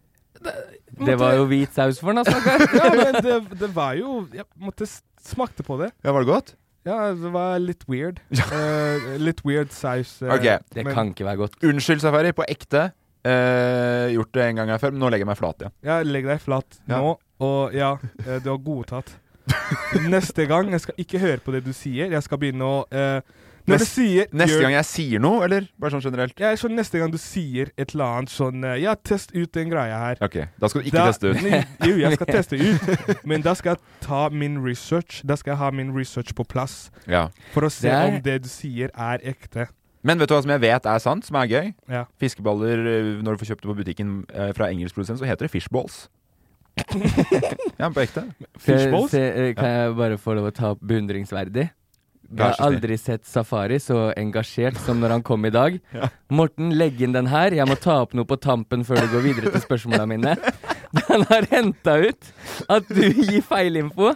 Det var jo hvit saus for den, altså. Ja, men det var jo... Jeg måtte smakte på det. Ja, var det godt? Ja, det var litt weird. Litt weird saus. Ok. Det kan ikke være godt. Unnskyld, Safari, på ekte. Gjort det en gang her før, men nå legger jeg meg flat igjen. Ja, legg deg flat nå, og du har godtatt. Neste gang, jeg skal ikke høre på det du sier. Jeg skal begynne å... Neste gang jeg sier noe, eller bare sånn generelt? Ja, så neste gang du sier et eller annet sånn, test ut den greia her. Ok, da skal du ikke teste ut. Jo, jeg skal teste ut, men da skal jeg ta min research. Da skal jeg ha min research på plass. Ja. For å se om det du sier er ekte. Men vet du hva som jeg vet er sant, som er gøy? Ja. Fiskeballer, når du får kjøpt det på butikken fra engelsk produsent, så heter det fishballs. Ja, på ekte. Fishballs? Kan jeg bare få lov å ta opp beundringsverdig? Jeg har aldri sett Safari så engasjert som når han kom i dag. Ja. Morten, legg inn den her. Jeg må ta opp noe på tampen før du går videre til spørsmålene mine. Han har hentet ut at du gir feilinfo.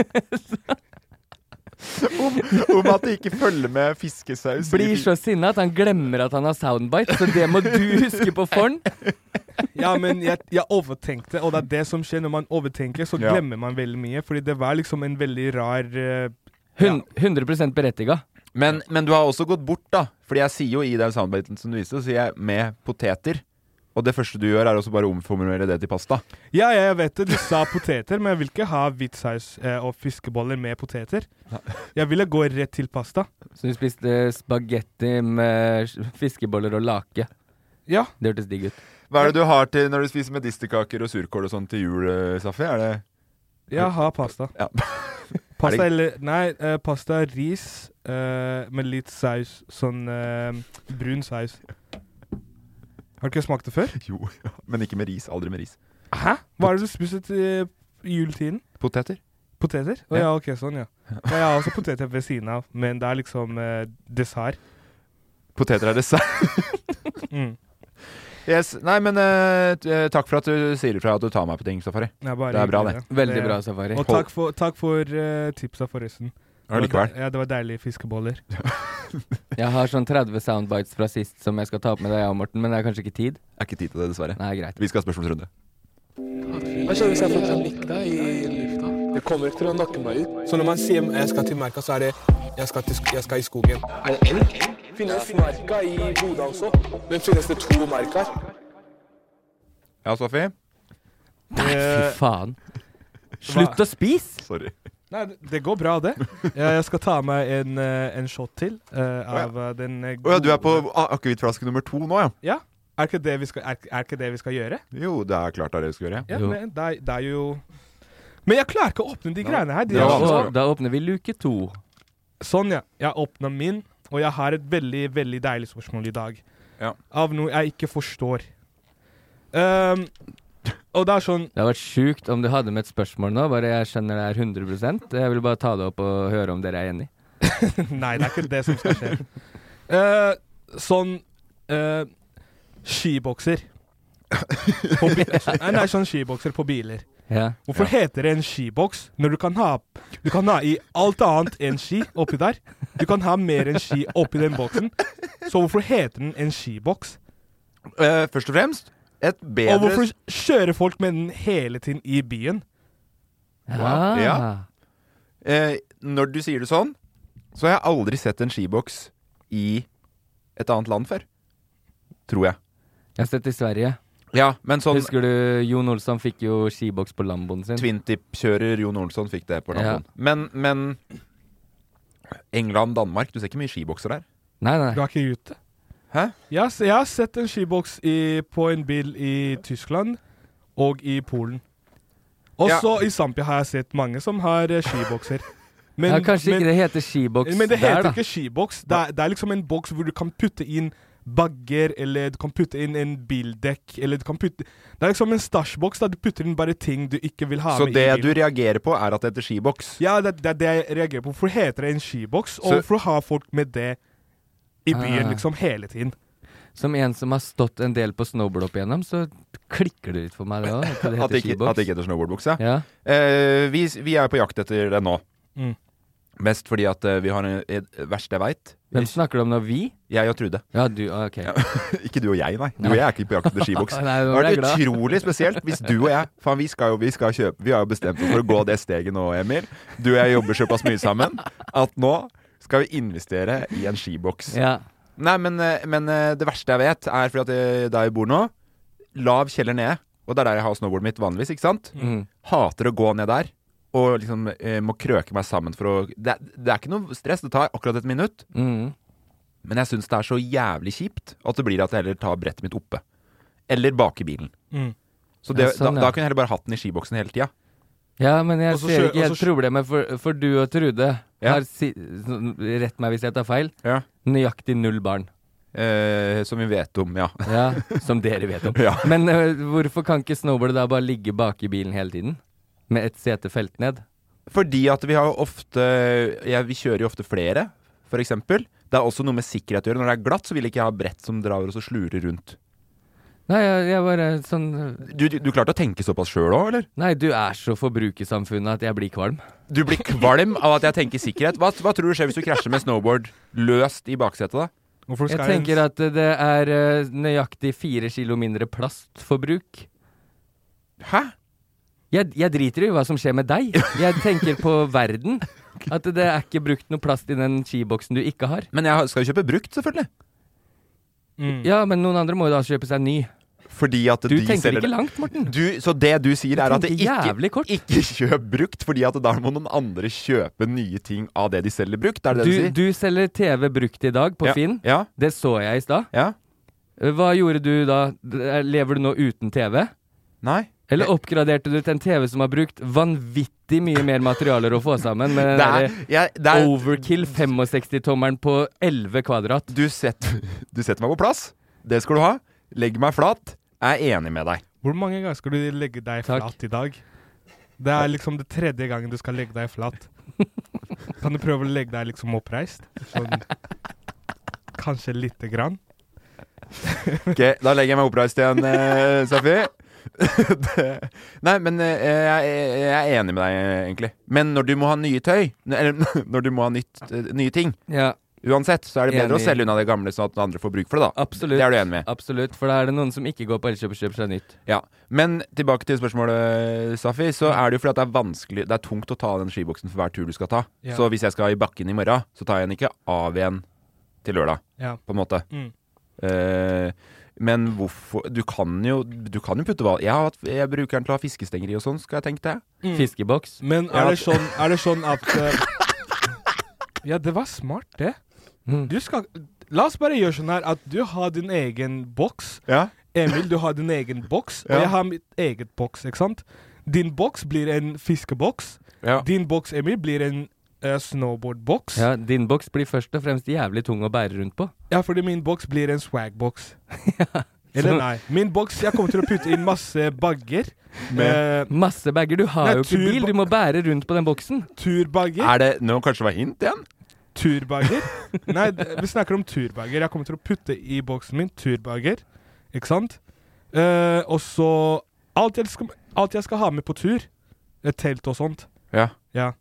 om at det ikke følger med fiskesaus. Blir så sinnet at han glemmer at han har soundbite, så det må du huske på forn. Ja, men jeg overtenkte, og det er det som skjer når man overtenker, så glemmer man veldig mye, fordi det var liksom en veldig rar... 100% berettiget. Men du har også gått bort da, fordi jeg sier jo i den soundbiten som du viste, så sier jeg med poteter. Og det første du gjør er også bare omformulere det til pasta. Ja, jeg vet det. Du sa poteter, men jeg vil ikke ha hvit saus og fiskeboller med poteter. Jeg ville gå rett til pasta. Så du spiste spagetti med fiskeboller og lake? Ja. Det hørtes digg ut. Hva er det du har til når du spiser medisterkaker og surkål og sånn til jul, Safi? Er det... Jeg har pasta. Ja. Pasta eller... Nei, pasta ris med litt saus. Sånn brun saus. Har du ikke smakt det før? Jo, men ikke med ris. Aldri med ris. Hæ? Hva er det du spiser til juletiden? Poteter. Poteter? Ja, ok, sånn, ja. Jeg har også poteter ved siden av, men det er liksom dessert. Poteter er dessert? Yes. Nei, men takk for at du sier ifra at du tar meg på ting, Safari. Det er bra, det. Veldig bra, Safari. Og takk for tipsa forresten. Allikevel. Ja, det var deilige fiskeboller. Jeg har sånn 30 soundbites fra sist som jeg skal ta opp med deg og Morten, men det er kanskje ikke tid. Det er ikke tid til det, dessverre. Nei, greit. Vi skal ha spørsmålsrunde. Hva skjer hvis jeg får panikk da i lufta? Det kommer ikke til å nakke meg ut. Så når man sier jeg skal til merka, så er det jeg skal i skogen. Er det elg? Finnes merka i Bodø også? Men finnes det 2 merker? Ja, Sofie? Nei, fy faen. Slutt å spise! Sorry. Nei, det går bra det. Jeg skal ta meg en shot til av den gode... Du er på akevittflaske nummer 2 nå, ja? Ja. Er ikke det vi skal gjøre? Jo, det er klart det er det vi skal gjøre. Ja, men det er jo... Men jeg klarer ikke å åpne de greiene her. Da åpner vi luke 2. Sånn, ja. Jeg åpner min, og jeg har et veldig, veldig deilig spørsmål i dag. Ja. Av noe jeg ikke forstår. Og det er sånn... Det har vært sykt om du hadde med et spørsmål nå, bare jeg skjønner det er 100%. Jeg vil bare ta det opp og høre om dere er enig. Nei, det er ikke det som skal skje. Skibokser. Nei, sånn skibokser på biler. Ja. Hvorfor heter det en skiboks når du kan ha i alt annet enn ski oppi der? Du kan ha mer enn ski oppi den boksen. Så hvorfor heter den en skiboks? Først og fremst et bedre... Og hvorfor kjører folk med den hele tiden i byen? Wow. Ja. Når du sier det sånn, så har jeg aldri sett en skiboks i et annet land før. Tror jeg. Jeg har sett det i Sverige. Ja, men sånn... Husker du, Jon Olsson fikk jo skiboks på Lamboen sin. Twin-tip-kjører Jon Olsson fikk det på Lamboen. Ja. Men England, Danmark, du ser ikke mye skibokser der? Nei. Du er ikke ute. Hæ? Jeg har sett en skiboks på en bil i Tyskland og i Polen. Også i Zambia har jeg sett mange som har skibokser. Kanskje ikke det heter skiboks der, men det heter ikke skiboks. Det er liksom en boks hvor du kan putte inn bagger, eller du kan putte inn en bildekk, eller du kan putte... Det er liksom en stasjboks, da du putter inn bare ting du ikke vil ha så med i bilen. Så det du reagerer på er at det heter skiboks? Ja, det er det jeg reagerer på. Hvorfor heter det en skiboks? Og hvorfor har folk med det i byen liksom hele tiden? Som en som har stått en del på snowboard opp igjennom, så klikker det litt for meg det også, at det heter skiboks. At det ikke heter snowboardboks, ja. Vi er på jakt etter det nå. Mest fordi at vi har det verste jeg vet. Hvem snakker du om nå? Vi? Jeg og Trude. Ja, du, ok. Ja. Ikke du og jeg, nei. Du og jeg er ikke på jakt etter skiboks. Nei, det var utrolig spesielt hvis du og jeg, faen, vi skal kjøpe, vi har jo bestemt oss for å gå det steget nå, Emil. Du og jeg jobber såpass mye sammen, at nå skal vi investere i en skiboks. Ja. Nei, men det verste jeg vet er fordi at der jeg bor nå, lav kjeller nede, og det er der jeg har snowboardet mitt vanligvis, ikke sant? Hater å gå ned der. Og liksom må krøke meg sammen for å... Det er ikke noe stress, det tar akkurat 1 minutt. Men jeg synes det er så jævlig kjipt at det blir at jeg heller tar brettet mitt oppe. Eller bak i bilen. Så da kunne jeg heller bare hatt den i skiboksen hele tiden. Ja, men jeg ser ikke helt problemet, for du og Trude har, rett meg hvis jeg tar feil, nøyaktig 0 barn. Som vi vet om, ja. Ja, som dere vet om. Ja. Men hvorfor kan ikke snowboardet da bare ligge bak i bilen hele tiden? Med et sete felt ned? Fordi at vi har ofte... vi kjører jo ofte flere, for eksempel. Det er også noe med sikkerhet å gjøre. Når det er glatt, så vil jeg ikke ha brett som drar og så slurer rundt. Nei, jeg bare sånn... Du klarte å tenke såpass selv også, eller? Nei, du er så forbrukersamfunnet at jeg blir kvalm. Du blir kvalm av at jeg tenker sikkerhet? Hva tror du skjer hvis du krasjer med snowboard løst i baksetet da? Jeg tenker at det er nøyaktig 4 kilo mindre plastforbruk. Hæ? Jeg driter i hva som skjer med deg. Jeg tenker på verden. At det er ikke brukt noe plast i den skiboksen du ikke har. Men jeg skal jo kjøpe brukt, selvfølgelig. Ja, men noen andre må jo da kjøpe seg ny. Fordi at du tenker ikke langt, Morten. Så det du sier er at det ikke kjøp brukt, fordi at da må noen andre kjøpe nye ting av det de selger brukt. Er det det du sier? Du selger TV brukt i dag på Finn. Ja. Det så jeg i stad. Ja. Hva gjorde du da? Lever du nå uten TV? Nei. Eller oppgraderte du til en TV som har brukt vanvittig mye mer materialer å få sammen med den overkill 65-tommeren på 11 kvadrat? Du setter meg på plass. Det skal du ha. Legg meg flat. Jeg er enig med deg. Hvor mange ganger skal du legge deg flat i dag? Det er liksom det 3. gangen du skal legge deg flat. Kan du prøve å legge deg liksom oppreist? Sånn, kanskje lite grann. Ok, da legger jeg meg oppreist igjen, Safi. Nei, men jeg er enig med deg, egentlig. Men når du må ha nye tøy, eller når du må ha nye ting, uansett, så er det bedre å selge unna det gamle, sånn at andre får bruk for det, da. Absolutt. Det er du enig med? Absolutt, for da er det noen som ikke går på Elkjøp og kjøper seg nytt. Ja, men tilbake til spørsmålet, Safi, så er det jo fordi at det er vanskelig, det er tungt å ta den skiboksen for hver tur du skal ta. Ja. Så hvis jeg skal i bakken i morgen, så tar jeg den ikke av igjen til lørdag, på en måte. Men hvorfor, du kan jo putte hva, jeg bruker den til å ha fiskestenger i og sånn, skal jeg tenke det. Fiskeboks. Men er det sånn at ja, det var smart det. La oss bare gjøre sånn her at du har din egen boks. Emil, du har din egen boks, og jeg har mitt eget boks, ikke sant? Din boks blir en fiskeboks. Din boks, Emil, blir en snowboardboks. Ja, din boks blir først og fremst jævlig tung å bære rundt på. Ja, fordi min boks blir en swagboks. Eller nei. Min boks, jeg kommer til å putte inn masse bagger. Masse bagger? Du har jo ikke bil, du må bære rundt på den boksen. Turbagger. Er det nå kanskje var hint igjen? Turbagger? Nei, vi snakker om turbagger. Jeg kommer til å putte i boksen min turbagger. Ikke sant? Og så alt jeg skal ha med på tur. Telt og sånt. Ja.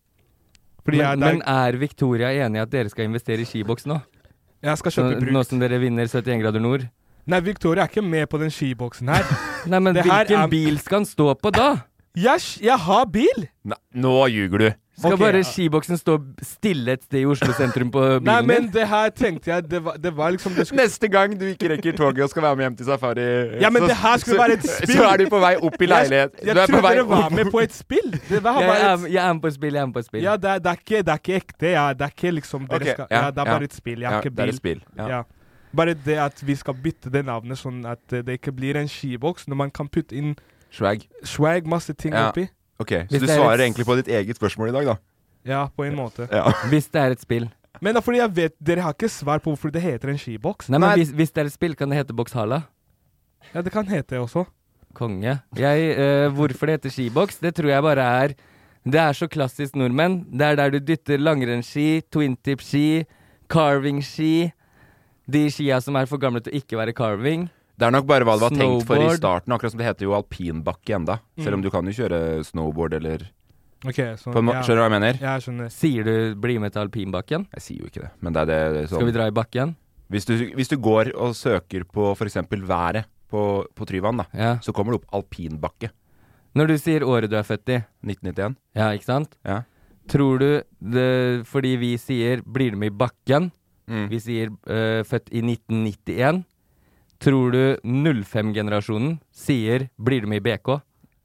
Men er Victoria enig i at dere skal investere i skiboks nå? Jeg skal kjøpe brukt. Nå som dere vinner 71 grader nord? Nei, Victoria er ikke med på den skiboksen her. Nei, men hvilken bil skal han stå på da? Jeg har bil! Nei, nå ljuger du. Skal bare skiboksen stå stille et sted i Oslo sentrum på bilen? Nei, men det her tenkte jeg, det var liksom... Neste gang du ikke rekker toget og skal være med hjem til Safari... Ja, men det her skulle være et spill! Så er du på vei opp i leilighet. Jeg tror dere var med på et spill. Jeg er med på et spill, Ja, det er ikke ekte. Ja, det er ikke liksom... det er bare et spill. Jeg har ikke bil. Det er et spill, ja. Bare det at vi skal bytte det navnet sånn at det ikke blir en skiboks, når man kan putte inn... Swag, masse ting oppi. Ok, så du svarer egentlig på ditt eget spørsmål i dag, da? Ja, på en måte. Hvis det er et spill. Men da, fordi jeg vet, dere har ikke svar på hvorfor det heter en skiboks. Nei, men hvis det er et spill, kan det hete Bokshala? Ja, det kan hete også. Konge. Hvorfor det heter skiboks, det tror jeg bare er... Det er så klassisk nordmenn. Det er der du dytter langrennsski, twin-tip-ski, carving-ski, de skia som er for gamle til å ikke være carving. Det er nok bare hva det var tenkt for i starten, akkurat som det heter jo alpinbakke enda. Selv om du kan jo kjøre snowboard eller... Så, skjønner du hva jeg mener? Ja, jeg skjønner. Sier du bli med til alpinbakken? Jeg sier jo ikke det, men det er det sånn. Skal vi dra i bakken? Hvis du går og søker på for eksempel været på Tryvann da, så kommer det opp alpinbakke. Når du sier året du er født i? 1991. Ja, ikke sant? Ja. Tror du det, fordi vi sier blir du med i bakken, vi sier født i 1991, tror du 05-generasjonen sier blir du med i BK?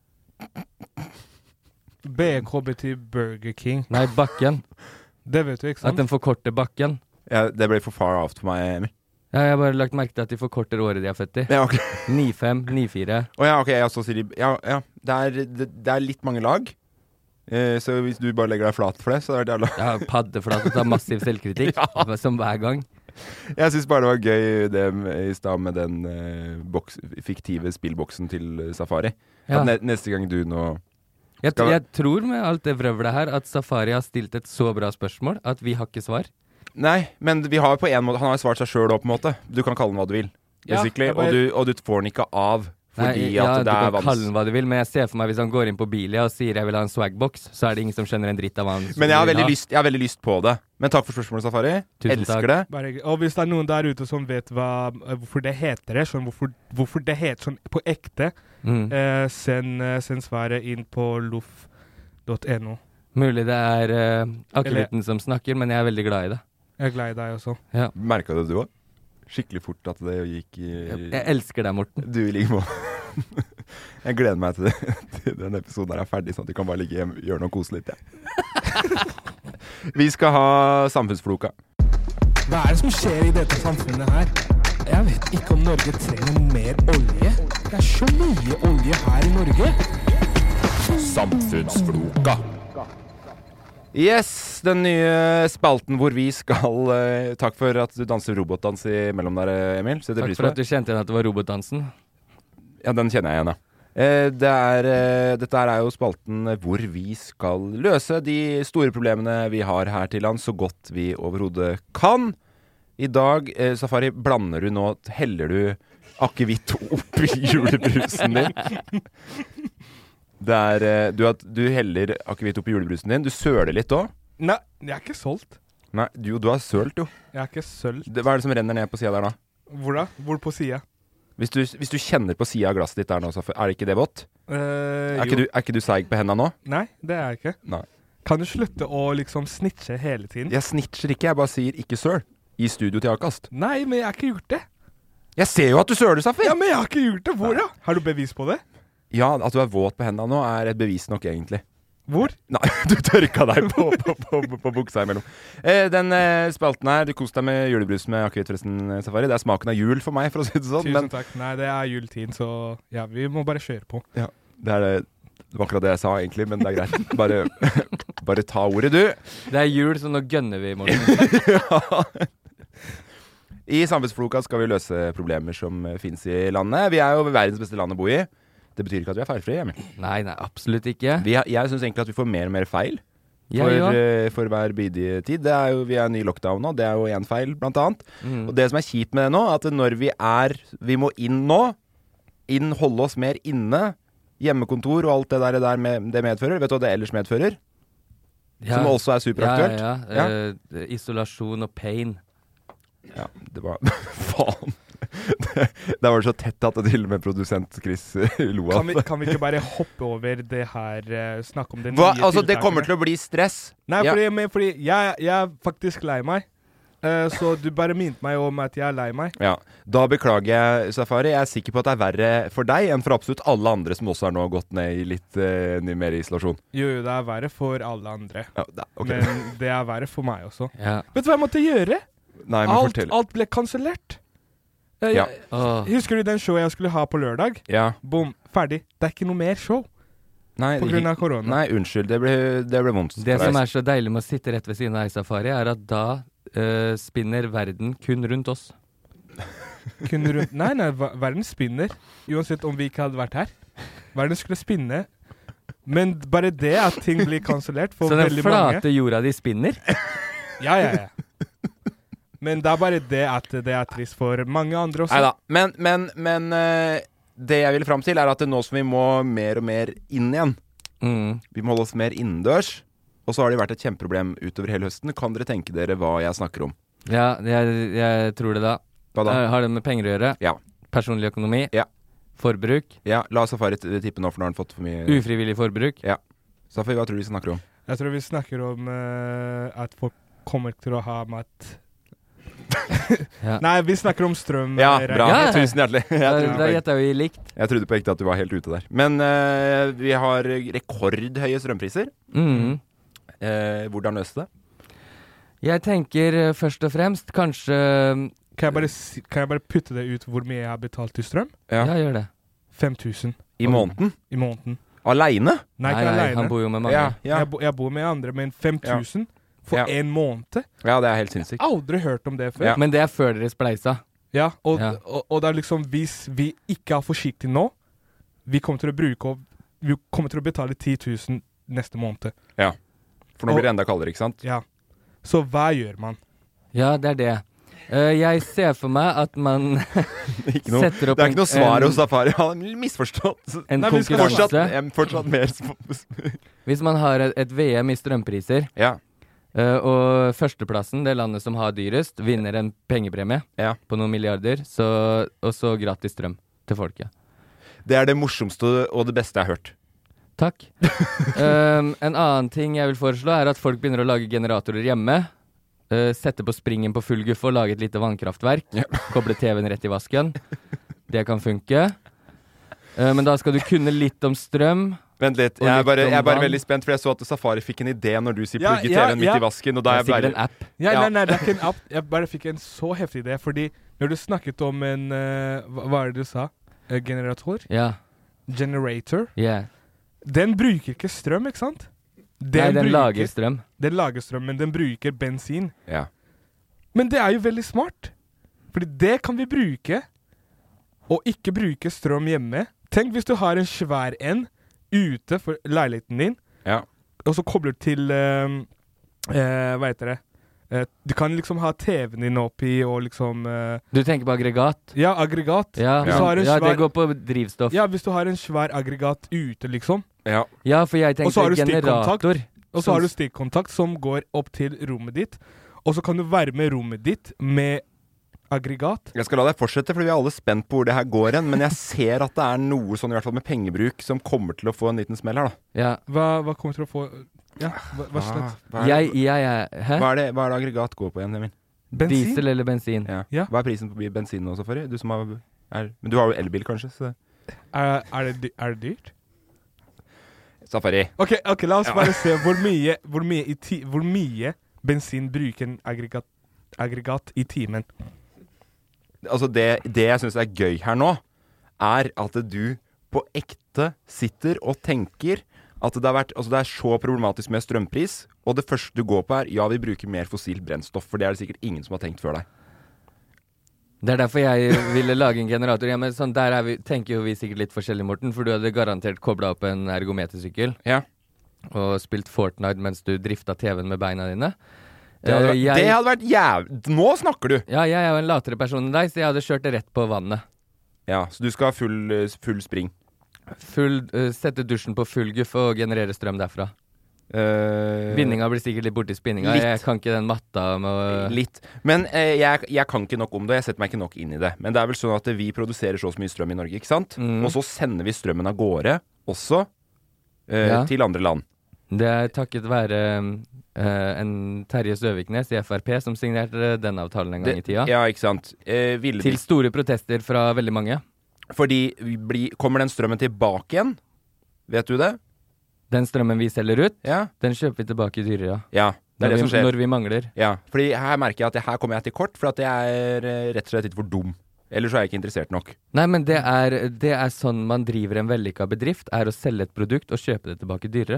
BK betyr Burger King. Nei, bakken. Det vet du, ikke sant? At den forkorter bakken. Ja, det ble for far out for meg, Emil. Ja, jeg har bare lagt merke til at de forkorter året de er født i. Ja, ok. 95, 94. Ja, ok, så sier de... Ja, det er litt mange lag. Så hvis du bare legger deg flat for det, så er det jævla... Ja, paddeflat og tar massiv selvkritikk, som hver gang. Jeg synes bare det var gøy det i sted med den fiktive spillboksen til Safari. At neste gang du nå... Jeg tror med alt det vrøvlet her at Safari har stilt et så bra spørsmål at vi har ikke svar. Nei, men vi har på en måte, han har svart seg selv også på en måte. Du kan kalle den hva du vil, basically, og du får den ikke av. Fordi at det er du kan kalle den hva du vil, men jeg ser for meg hvis han går inn på Bilia og sier jeg vil ha en swagbox, så er det ingen som skjønner en dritt av hva han Men jeg har veldig lyst på det. Men takk for spørsmålet, Safari. Elsker det. Og hvis det er noen der ute som vet hvorfor det heter det, sånn, hvorfor det heter sånn på ekte, send svaret inn på loff.no. Mulig det er akevitten som snakker, men jeg er veldig glad i det. Jeg er glad i deg også. Ja. Merket det du også? Skikkelig fort at det gikk i... Jeg elsker deg, Morten. Du i like måte. Jeg gleder meg til denne episoden er ferdig, sånn at du kan bare ligge hjemme og gjøre noe koselig litt. Ja. Vi skal ha samfunnsfloka. Hva er det som skjer i dette samfunnet her? Jeg vet ikke om Norge trenger mer olje. Det er så mye olje her i Norge. Samfunnsfloka. Yes, den nye spalten hvor vi skal... takk for at du danser robotdans mellom der, Emil. Takk for at du kjente igjen at det var robotdansen. Ja, den kjenner jeg igjen, ja. Dette er jo spalten hvor vi skal løse de store problemene vi har her til land så godt vi overhodet kan. I dag, Safari, heller du akevitt oppi julebrusen din. Det du heller akevitt oppi julebrusen din. Du søler litt også. Nei, jeg ikke solgt. Nei, du har sølt jo. Jeg ikke sølt. Hva det som renner ned på siden der da? Hvor da? Hvor på siden? Hvis du kjenner på siden av glasset ditt der nå, så det ikke det vått? Er ikke du seig på hendene nå? Nei, det jeg ikke. Nei. Kan du slutte å liksom snitche hele tiden? Jeg snitcher ikke, jeg bare sier ikke søl. I studio til Akast. Nei, men jeg har ikke gjort det. Jeg ser jo at du søler, Safi! Ja, men jeg har ikke gjort det. Hvor da? Har du bevis på det? Ja, at du våt på hendene nå et bevis nok egentlig. Hvor? Nei, du tørka deg på buksa imellom. Den spalten her, du koste deg med julebrus med akevitt forresten, Safari. Det smaken av jul for meg, for å si det sånn. Tusen takk. Nei, det juletiden, så ja, vi må bare kjøre på. Ja, det var akkurat det jeg sa egentlig, men det greit. Bare ta ordet, du. Det jul, så nå gønner vi, Morten. Ja. I Samfunnsfloka skal vi løse problemer som finnes i landet. Vi jo verdens beste land å bo i. Det betyr ikke at vi feilfrie, Emil. Nei, absolutt ikke. Jeg synes egentlig at vi får mer og mer feil for hver bidige tid. Vi i ny lockdown nå, det jo en feil, blant annet. Og det som kjipt med det nå, at når vi må inn nå, holde oss mer inne, hjemmekontor og alt det der det medfører. Vet du hva det ellers medfører? Ja. Som også superaktuelt. Ja. Isolasjon og pain. Ja, det var... Faen. Det var så tett at det til og med produsent Chris lo av. Kan vi ikke bare hoppe over det her, snakke om det nye tiltakene? Altså, det kommer til å bli stress. Nei, fordi jeg faktisk lei meg. Så du bare minnet meg om at jeg lei meg. Ja, da beklager jeg, Safari. Jeg sikker på at det verre for deg enn for absolutt alle andre som også har nå gått ned i litt mer isolasjon. Jo, det verre for alle andre. Ja, okay. Men det verre for meg også. Ja. Vet du hva jeg måtte gjøre? Nei, men fortell. Alt ble kansellert. Husker du den show jeg skulle ha på lørdag? Ja. Boom, ferdig. Det ikke noe mer show. Nei, på grunn av korona. Nei, unnskyld, det ble vondt. Det som så deilig med å sitte rett ved siden av Safari, at da spinner verden kun rundt oss. Kun rundt? Nei, verden spinner. Uansett om vi ikke hadde vært her. Verden skulle spinne. Men bare det at ting blir kansellert for veldig mange. Så den flate jorda de spinner? Ja. Men det bare det at det trist for mange andre også. Neida, men det jeg vil frem til at det nå som vi må mer og mer inn igjen. Vi må holde oss mer innendørs. Og så har det vært et kjempeproblem utover hele høsten. Kan dere tenke dere hva jeg snakker om? Ja, jeg tror det da. Hva da? Har det med penger å gjøre? Ja. Personlig økonomi? Ja. Forbruk? Ja, la Safari tippe nå, for nå har han fått for mye... Ufrivillig forbruk? Ja. Safari, hva tror du vi snakker om? Jeg tror vi snakker om at folk kommer til å ha mat... Ja. Nei, vi snakker om strøm. Ja, bra. Tusen hjertelig. Da gjetter jeg jo likt. Jeg trodde på ekte at du var helt ute der. Men vi har rekordhøye strømpriser. Hvordan løste det? Jeg tenker først og fremst kanskje... Kan jeg bare putte det ut hvor mye jeg har betalt til strøm? Ja, gjør det. 5.000. I måneden? I måneden. Alene? Nei, ikke alene. Han bor jo med mange. Ja. Jeg bor med andre, men 5.000 for en måned. Ja, det helt sinnssykt. Jeg har aldri hørt om det før. Ja. Men det før dere spleisa. Ja, og det liksom, hvis vi ikke er forsiktige nå, vi kommer til å betale 10.000 neste måned. Ja, for nå blir det enda kaldere, ikke sant? Ja. Så hva gjør man? Ja, det det. Jeg ser for meg at man setter opp det ikke noe svar hos Safari. Han har misforstått. En konkurranse. Fortsatt mer. Hvis man har et VM i strømpriser, og førsteplassen, det landet som har dyrest, vinner en pengepremie på noen milliarder, og så gratis strøm til folket. Det det morsomste og det beste jeg har hørt. Takk. En annen ting jeg vil foreslå at folk begynner å lage generatorer hjemme. Sette på springen på full guffe og lage et lite vannkraftverk. Koble TV-en rett i vasken. Det kan funke. Men da skal du kunne litt om strøm. Vent litt, jeg er bare veldig spent, for jeg så at Safari fikk en idé når du sier plugge TV-en midt i vasken, og da det sikkert en app. Nei, det ikke en app. Jeg bare fikk en så heftig idé, fordi når du snakket om en, hva det du sa? Generator? Ja. Generator? Ja. Den bruker ikke strøm, ikke sant? Den lager strøm. Den lager strøm, men den bruker bensin. Ja. Men det jo veldig smart. Fordi det kan vi bruke, og ikke bruke strøm hjemme. Tenk hvis du har en svær en ute for leiligheten din, og så kobler til, hva heter det? Du kan liksom ha TV-en din oppi og liksom Du tenker på aggregat? Ja, aggregat. Ja, det går på drivstoff. Ja, hvis du har en svær aggregat ute, liksom. Ja, for jeg tenkte generator. Og så har du stikkontakt som går opp til rommet ditt. Og så kan du varme rommet ditt med aggregat. Jeg skal la deg fortsette, for vi er alle spent på hvor det her går hen, men jeg ser at det er noe sånn, i hvert fall med pengebruk, som kommer til å få en liten smell her, da. Ja. Hva kommer til å få... Ja, hva slett? Hæ? Hva er det aggregat går på igjen, Emil? Bensin? Diesel eller bensin? Ja. Hva er prisen på bensin nå, Safari? Men du har jo elbil, kanskje? Så. Er det dyrt? Safari. Ok, la oss bare se hvor mye bensin bruker en aggregat i timen. Altså, det jeg synes er gøy her nå, er at du på ekte sitter og tenker at det er så problematisk med strømpris, og det første du går på er, vi bruker mer fossilt brennstoff, for det er det sikkert ingen som har tenkt før deg. Det er derfor jeg ville lage en generator. Ja, men sånn, tenker jo vi sikkert litt forskjellig, Morten, for du hadde garantert koblet opp en ergometersykkel. Ja. Og spilt Fortnite mens du driftet TV-en med beina dine. Det hadde vært jævlig... Nå snakker du! Ja, jeg er jo en latere person enn deg, så jeg hadde kjørt det rett på vannet. Ja, så du skal ha full spring. Sette dusjen på full guff og generere strøm derfra. Vinninga blir sikkert litt borte i spinninga. Litt. Jeg kan ikke den matta Litt. Men jeg kan ikke nok om det. Jeg setter meg ikke nok inn i det. Men det er vel sånn at vi produserer så mye strøm i Norge, ikke sant? Og så sender vi strømmen av gårde også til andre land. Det er takket være en Terje Søviknes i FRP som signerte den avtalen en gang i tida. Ja, ikke sant. Til store protester fra veldig mange. Fordi kommer den strømmen tilbake igjen? Vet du det? Den strømmen vi selger ut, den kjøper vi tilbake dyrere. Ja, det er det som skjer. Når vi mangler. Ja, fordi her merker jeg at her kommer jeg til kort, for at jeg er rett og slett litt for dum. Ellers er jeg ikke interessert nok. Nei, men det er sånn man driver en vellykket bedrift, er å selge et produkt og kjøpe det tilbake dyrere.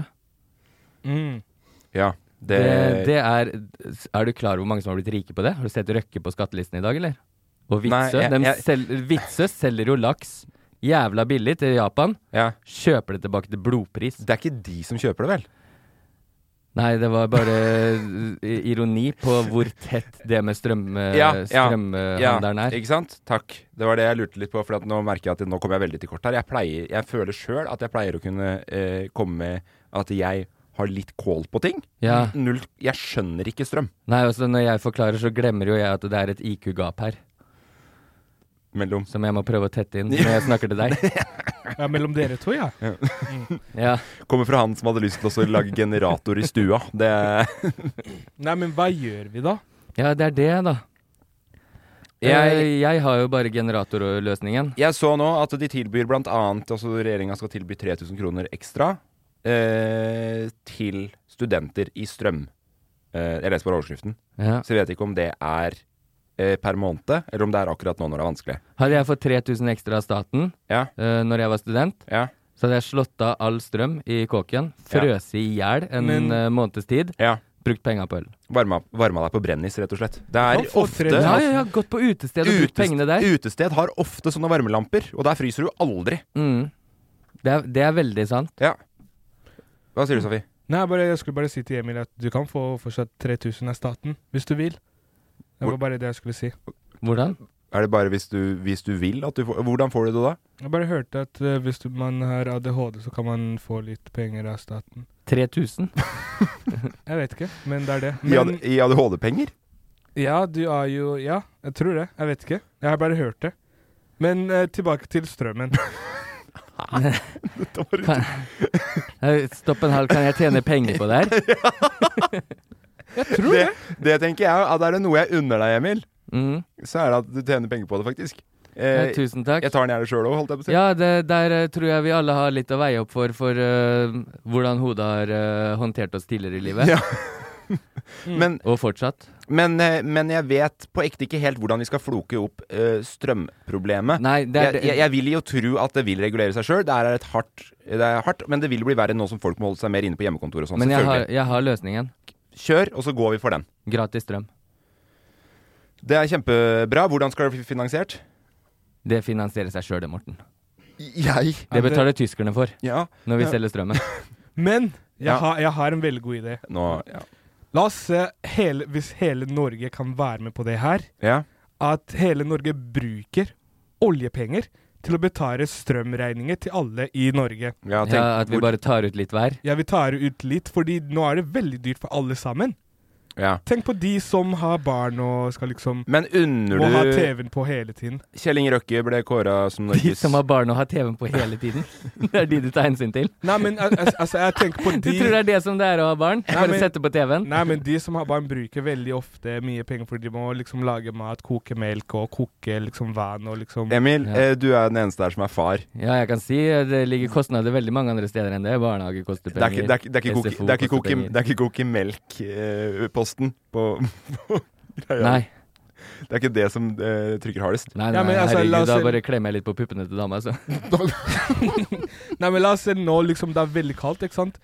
Ja, Er du klar over hvor mange som har blitt rike på det? Har du sett Røkke på skattelisten i dag, eller? Og Vitsø, Vitsø selger jo laks jævla billig til Japan. Kjøper det tilbake til blodpris. Det er ikke de som kjøper det, vel? Nei, det var bare ironi på hvor tett det med strømhandelen er. Ikke sant? Takk. Det var det jeg lurte litt på, for at nå merker jeg at nå kommer jeg veldig til kort her. Jeg føler selv at jeg pleier å kunne komme med at jeg har litt kål på ting. Ja. Jeg skjønner ikke strøm. Nei, også når jeg forklarer, så glemmer jo jeg at det er et IQ-gap her. Mellom. Som jeg må prøve å tette inn når jeg snakker til deg. Ja, mellom dere to, ja. Ja. Kommer fra han som hadde lyst til å lage generator i stua. Nei, men hva gjør vi da? Ja, det er det da. Jeg har jo bare generatorløsningen. Jeg så nå at de tilbyr blant annet, altså regjeringen skal tilby 3000 kroner ekstra til studenter i strøm. Jeg leser bare overskriften. Ja. Så jeg vet ikke om det er per måned, eller om det er akkurat nå når det er vanskelig. Hadde jeg fått 3000 ekstra av staten når jeg var student, så hadde jeg slått av all strøm i kåken, frøs i hjel en måneds tid, brukt penger på øl. Varma deg på brennis, rett og slett. Det er ofte... Ja, gått på utested og brukt pengene der. Utested har ofte sånne varmelamper, og der fryser du aldri. Det er veldig sant. Ja. Hva sier du, Sofie? Nei, jeg skulle bare si til Emil at du kan få fortsatt 3000 av staten, hvis du vil. Det var bare det jeg skulle si. Hvordan? Er det bare hvis du vil at du får... Hvordan får du det da? Jeg bare hørte at hvis man har ADHD, så kan man få litt penger av staten. 3000? Jeg vet ikke, men det er det. Men, I ADHD-penger? Ja, du er jo... Ja, jeg tror det. Jeg vet ikke. Jeg har bare hørt det. Men tilbake til strømmen. Stopp en halv, kan jeg tjene penger på det her? Jeg tror det. Det tenker jeg, at er det noe jeg unner deg, Emil, så er det at du tjener penger på det, faktisk. Tusen takk. Jeg tar den gjerne selv også, holdt jeg på å si. Ja, der tror jeg vi alle har litt å veie opp for hvordan hodet har håndtert oss tidligere i livet. Ja. Og fortsatt. Men jeg vet på ekte ikke helt hvordan vi skal floke opp strømproblemet. Nei, jeg vil jo tro at det vil regulere seg selv. Det er hardt, men det vil bli verre nå som folk må holde seg mer inne på hjemmekontor og sånn. Men jeg har løsningen. Kjør, og så går vi for den. Gratis strøm. Det er kjempebra. Hvordan skal det bli finansiert? Det finansierer seg selv, Morten. Det betaler tyskerne for når vi selger strømmen. Men jeg har en veldig god idé. La oss se hvis hele Norge kan være med på det her, at hele Norge bruker oljepenger til å betale strømregninger til alle i Norge. At vi bare tar ut litt hver. Ja, vi tar ut litt, fordi nå er det veldig dyrt for alle sammen. Ja. Tenk på de som har barn og skal liksom Men må ha TV-en på hele tiden. Kjell Inge Røkke ble kåret som Norges... De som har barn og har TV-en på hele tiden. Det er de du tar hensyn til. Nei, men altså, jeg tenker på de... Du tror det er det som det er å ha barn? Bare sette på TV-en? Nei, men de som har barn bruker veldig ofte mye penger, for de må liksom lage mat, koke melk og koke liksom vann og liksom... Emil, du er den eneste der som er far. Ja, jeg kan si det ligger kostnader veldig mange andre steder enn det. Barnehage koster penger. Det er ikke koke melk-posten på greia. Nei. Det er ikke det som trykker hardest. Nei, altså, herregud, da bare klemmer jeg litt på puppene til dama, så. Nei, men la oss se nå, liksom, det er veldig kaldt, ikke sant?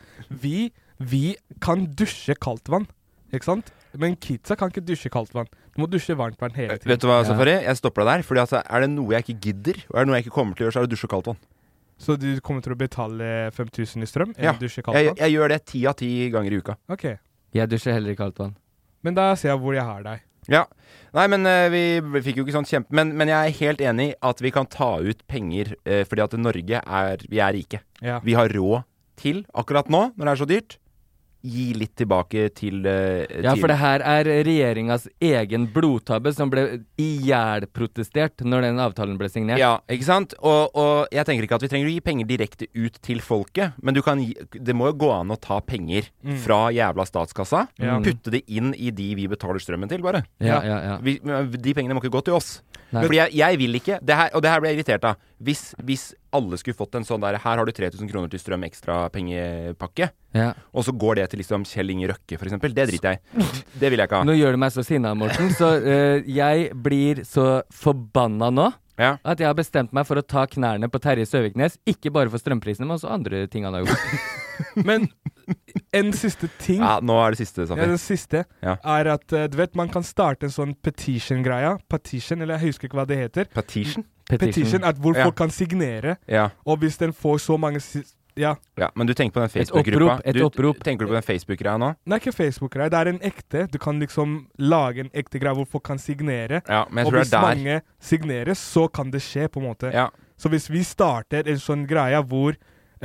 Vi kan dusje kaldt vann, ikke sant? Men kidsa kan ikke dusje kaldt vann. Du må dusje varmt vann hele tiden. Vet du hva, Safari? Jeg stopper deg der, fordi altså, er det noe jeg ikke gidder, og er det noe jeg ikke kommer til å gjøre, så er det dusje kaldt vann. Så du kommer til å betale 5.000 i strøm? Ja, jeg gjør det 10 av 10 ganger i uka. Ok. Jeg dusjer heller i kaldt vann. Men da ser jeg hvor jeg har deg. Ja. Nei, men vi fikk jo ikke sånn kjempe... Men jeg er helt enig i at vi kan ta ut penger fordi at Norge vi er rike. Ja. Vi har råd til, akkurat nå, når det er så dyrt, gi litt tilbake til... Ja, for det her er regjeringas egen blodtabbe som ble ihjelprotestert når den avtalen ble signert. Ja, ikke sant? Og jeg tenker ikke at vi trenger å gi penger direkte ut til folket, men det må jo gå an å ta penger fra jævla statskassa, putte det inn i de vi betaler strømmen til, bare. Ja. De pengene må ikke gå til oss. Nei. Fordi jeg vil ikke, og det her ble jeg irritert av, hvis alle skulle fått en sånn der, her har du 3.000 kroner til strøm ekstra pengepakke, og så går det til liksom Kjell Inge Røkke for eksempel, det driter jeg i. Det vil jeg ikke ha. Nå gjør du meg så sinna, Morten, så jeg blir så forbanna nå, at jeg har bestemt meg for å ta knærne på Terje Søviknes, ikke bare for strømprisene, men også andre ting han har gjort. Men en siste ting... Ja, nå er det siste, Safi. Ja, den siste er at, du vet, man kan starte en sånn petition-greia. Petition, eller jeg husker ikke hva det heter. Petition? Petition, at hvor folk kan signere. Og hvis den får så mange... Ja, men du tenker på den Facebook-gruppa. Et opprop. Tenker du på den Facebook-greia nå? Nei, ikke Facebook-greia. Det er en ekte. Du kan liksom lage en ekte greie hvor folk kan signere. Ja, men jeg tror det er der. Og hvis mange signerer, så kan det skje på en måte. Ja. Så hvis vi starter en sånn greie hvor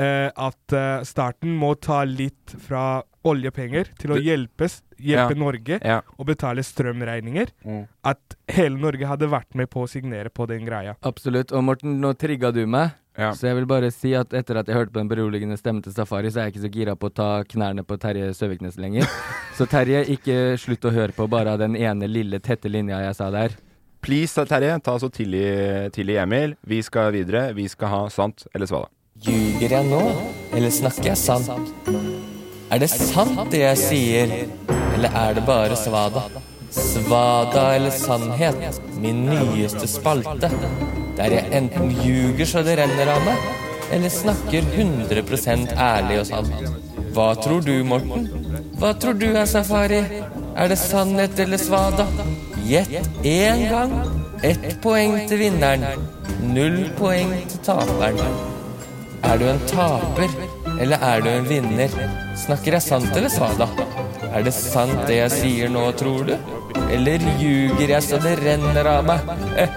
at staten må ta litt fra oljepenger til å hjelpe Norge og betale strømregninger, at hele Norge hadde vært med på å signere på den greia. Absolutt, og Morten, nå trigget du meg, så jeg vil bare si at etter at jeg hørte på den beroligende stemmen til Safari, så er jeg ikke så gira på å ta knærne på Terje Søviknes lenger. Så Terje, ikke slutt å høre på bare den ene lille tette linja jeg sa der. Please, Terje, ta så tidlig Emil. Vi skal videre, vi skal ha sant eller svada. Ljuger jeg nå, eller snakker jeg sant? Er det sant det jeg sier, eller er det bare svada? Svada eller sannhet, min nyeste spalte, der jeg enten ljuger så det renner av meg, eller snakker 100% ærlig og sant. Hva tror du, Morten? Hva tror du er Safari? Er det sannhet eller svada? Gjett 1 gang. 1 poeng til vinneren. 0 poeng til taperen. Er du en taper, eller er du en vinner? Snakker jeg sant eller svada? Er det sant det jeg sier nå, tror du? Eller ljuger jeg så det renner av meg?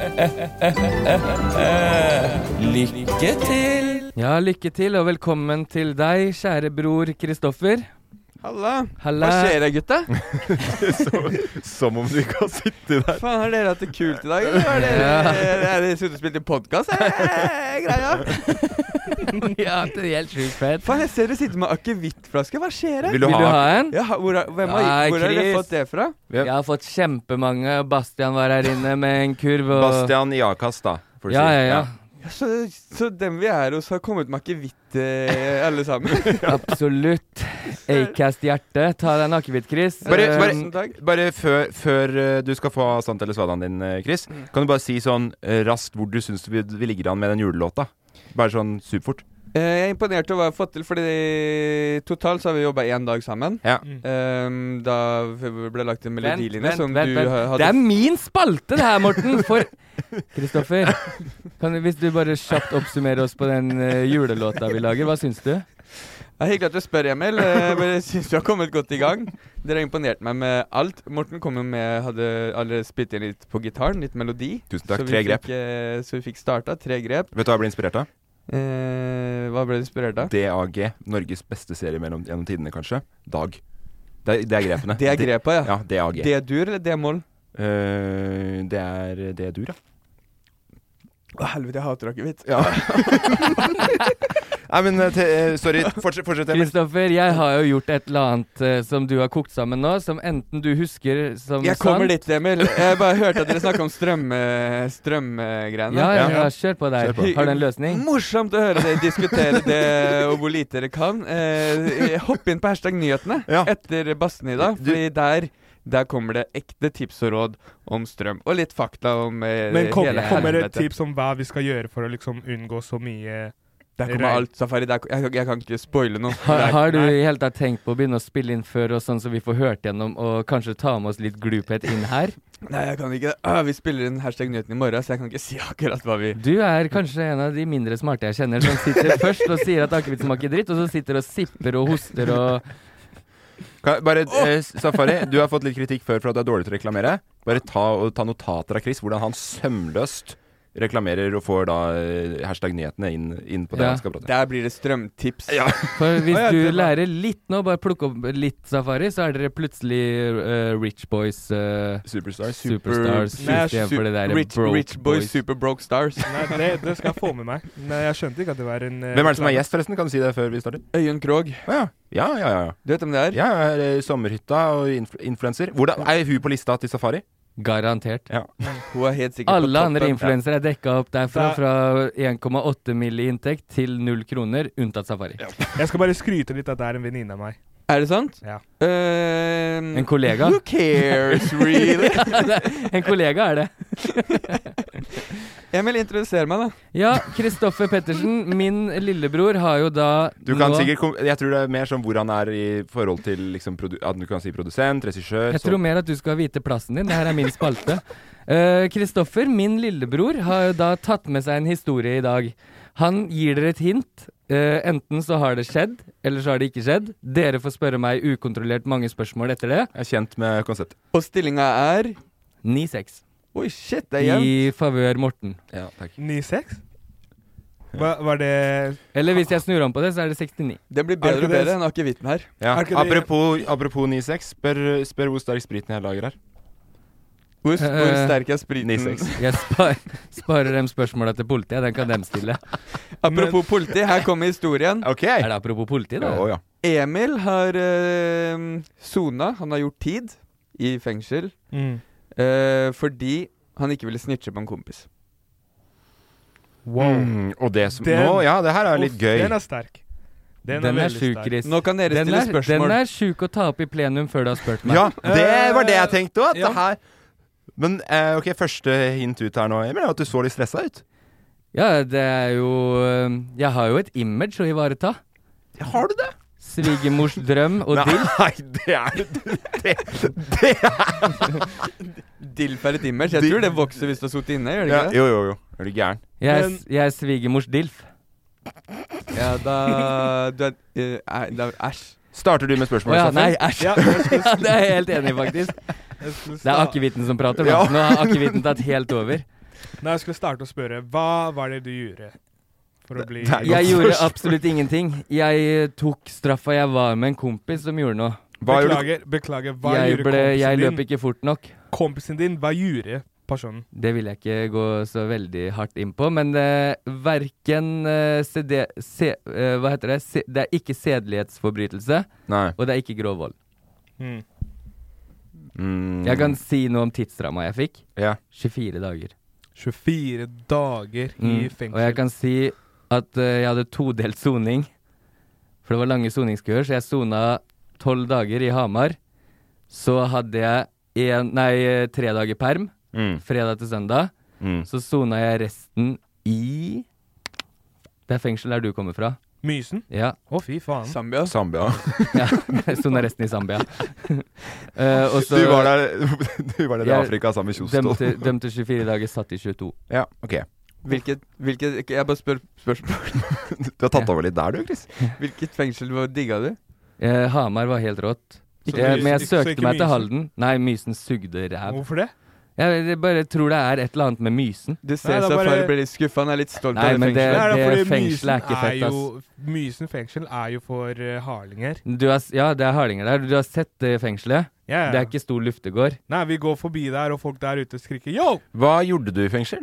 Lykke til! Ja, lykke til, og velkommen til deg, kjære bror Kristoffer. Halla. Hva skjer det, gutta? Som om du ikke har sittet der. Faen, har dere hatt det kult i dag? Eller er dere suttet og spilt i podcast? Greia? Ja, det er helt sjukt fett. Faen, jeg ser dere sitter med akevittflaske. Hva skjer det? Vil du ha en? Ja, hvor har dere fått det fra? Jeg har fått kjempemange. Bastian var her inne med en kurv. Og... Bastian i A-kast da. Ja. Så dem vi er hos har kommet med akevitt alle sammen. Absolutt. Acast-hjerte. Ta deg en akevitt, Chris. Bare før du skal få sant eller svadaen din, Chris, kan du bare si sånn raskt hvor du synes vi ligger an med den julelåta? Bare sånn superfort. Jeg er imponert over hva jeg har fått til, fordi totalt så har vi jobbet 1 dag sammen. Da ble lagt en melodilinje som du hadde... Det er min spalte det her, Morten! For Kristoffer, hvis du bare kjapt oppsummerer oss på den julelåta vi lager, hva syns du? Hyggelig at du spør, Emil. Jeg synes du har kommet godt i gang. Dere har imponert meg med alt. Morten kom jo med, hadde alle spilt inn litt på gitaren, litt melodi. Tusen takk, 3 grep. Så vi fikk startet 3 grep. Vet du hva jeg ble inspirert av? Hva ble du inspirert av? DAG, Norges beste serie gjennom tidene, kanskje. Dag. Det er grepene. Det er grepet, ja. Ja, DAG. D-dur eller D-moll? Det er D-dur, ja. Helvete, jeg hater akevitt. Ja. Nei, men sorry, fortsett. Kristoffer, jeg har jo gjort et eller annet som du har kokt sammen nå, som enten du husker som jeg kommer dit, Emil. Jeg bare hørte at dere snakket om strømgreiene. Ja, kjør på der. Har du en løsning? Morsomt å høre dere diskutere det, og hvor lite dere kan. Hopp inn på #nyhetene etter bassen i dag, fordi der kommer det ekte tips og råd om strøm, og litt fakta om Men kommer det tips om hva vi skal gjøre for å liksom unngå så mye... Der kommer alt, Safari. Jeg kan ikke spoile noe. Har du i hele tatt tenkt på å begynne å spille inn før, og sånn så vi får hørt gjennom, og kanskje ta med oss litt gluphet inn her? Nei, jeg kan ikke. Vi spiller inn #nyheten i morgen, så jeg kan ikke si akkurat hva vi... Du er kanskje en av de mindre smarte jeg kjenner, som sitter først og sier at akevitt smaker dritt, og så sitter og sipper og hoster og... Safari, du har fått litt kritikk før for at du er dårlig til å reklamere. Bare ta notater av Chris, hvordan han sømløst reklamerer og får da #nyhetene inn på det han skal prate. Der blir det strømtips. Ja. For hvis du lærer litt nå, bare plukke opp litt Safari, så er dere plutselig Rich Boys Superstars. For det der Rich Boys Super Broke Stars. Nei, det skal jeg få med meg. Nei, jeg skjønte ikke at det var en Hvem er det som er gjest, forresten? Kan du si det før vi starter? Øyunn Krogh. Ja. Du vet om det er? Ja, sommerhytta og influencer. Hvordan er hun på lista til Safari? Garantert. Ja. Hun er helt sikkert alle andre influensere er dekket opp derfra, fra 1,8 milli inntekt til 0 kroner, unntatt Safari. Ja. Jeg skal bare skryte litt at det er en venninne av meg. Er det sant? Ja. En kollega? Who cares, really? En kollega er det. Emil, introduser meg da. Ja, Kristoffer Pettersen, min lillebror, har jo da... Du kan sikkert, jeg tror det er mer som hvor han er i forhold til liksom, at du kan si produsent, regissør. Jeg tror mer at du skal vite plassen din. Dette er min spalte. Kristoffer, min lillebror, har jo da tatt med seg en historie i dag. Han gir dere et hint. Enten så har det skjedd, eller så har det ikke skjedd. Dere får spørre meg ukontrollert mange spørsmål etter det. Jeg er kjent med konseptet. Og stillingen er? 9-6. Oi, shit, det er jevnt. I favør Morten. Ja, takk. 9-6? Var det... Eller hvis jeg snur om på det, så er det 69. Det blir bedre og bedre enn akevitten her. Ja. Apropos 9-6, spør hvor sterk spriten jeg lager her. Hvor sterk er spriten? 9-6. Jeg sparer dem spørsmålet til politiet. Den kan dem stille. Apropos politi, her kommer historien. Okay. Er det apropos politi da? Ja. Emil har sona, han har gjort tid i fengsel fordi han ikke ville snitche på en kompis. Wow. Og det som nå, ja, det her er litt gøy. Den er sterk. Den er sjuk, Chris. Nå kan dere stille spørsmål. Den er sjuk å ta opp i plenum før du har spurt meg. Ja, det var det jeg tenkte også, at det her... Men ok, første hint ut her nå, Emil, er at du så litt stresset ut. Ja, det er jo... Jeg har jo et image å ivareta. Har du det? Svigermors drøm og dilf. Nei, det er... Dilf er et image. Jeg tror det vokser hvis du har suttet inne, gjør det ikke det? Jo. Er du gæren? Jeg er svigermors dilf. Ja, da... Æsj. Starter du med spørsmål? Ja, nei, æsj. Ja, det er jeg helt enig i, faktisk. Det er akevitten som prater. Ja. Nå har akevitten tatt helt over. Nei, jeg skulle starte å spørre, hva var det du gjorde for å bli... Jeg gjorde absolutt ingenting. Jeg tok straffa. Jeg var med en kompis som gjorde noe. Beklager, hva gjorde kompisen din? Jeg løp ikke fort nok. Kompisen din, hva gjorde personen? Det vil jeg ikke gå så veldig hardt inn på, men hverken hva heter det? Det er ikke sedelighetsforbrytelse, og det er ikke grov vold. Jeg kan si noe om tidsramma jeg fikk. Ja. 24 dager. 24 dager i fengsel. Og jeg kan si at jeg hadde todelt soning, for det var lange soningskøer, så jeg sona 12 dager i Hamar. Så hadde jeg 3 dager perm, fredag til søndag. Så sona jeg resten i... Det er fengsel der du kommer fra. Mysen? Ja. Fy faen. Zambia. Ja, jeg sona resten i Zambia. Du var der i Afrika sammen med Kjostol. Dømte 24 dager, satt i 22. Ja, ok. Jeg bare spørsmål. Du har tatt over litt der, du, Chris. Hvilket fengsel digga du? Hamar var helt rått. Men jeg søkte meg til Halden. Nei, Mysen sugde ræv. Hvorfor det? Jeg bare tror det er et eller annet med Mysen. Du ser Safari blir litt skuffet, han er litt stolt av det fengselet. Det fengselet er ikke fett, ass. Mysen fengsel er jo for harlinger. Ja, det er harlinger der. Du har sett det fengselet? Ja. Det er ikke stor luftegård. Nei, vi går forbi der, og folk der ute skriker «Yo!» Hva gjorde du i fengsel?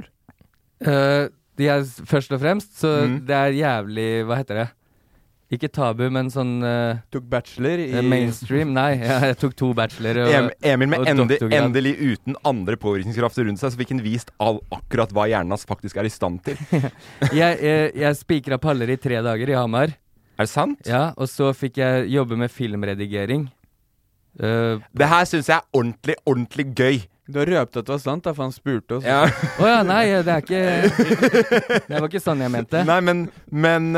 Først og fremst, så det er jævlig, hva heter det? Ikke tabu, men sånn tok bachelor i mainstream. Nei, jeg tok 2 bachelor Emil med endelig uten andre påvirkningskrafter rundt seg, så fikk han vist akkurat hva hjernen hans faktisk er i stand til. Jeg spikret paller i 3 dager i Hamar. Er det sant? Ja, og så fikk jeg jobbe med filmredigering. Det her synes jeg er ordentlig gøy. Du har røpt at det var sant, da, for han spurte oss. Nei, det er ikke det var ikke sånn jeg mente. Nei, men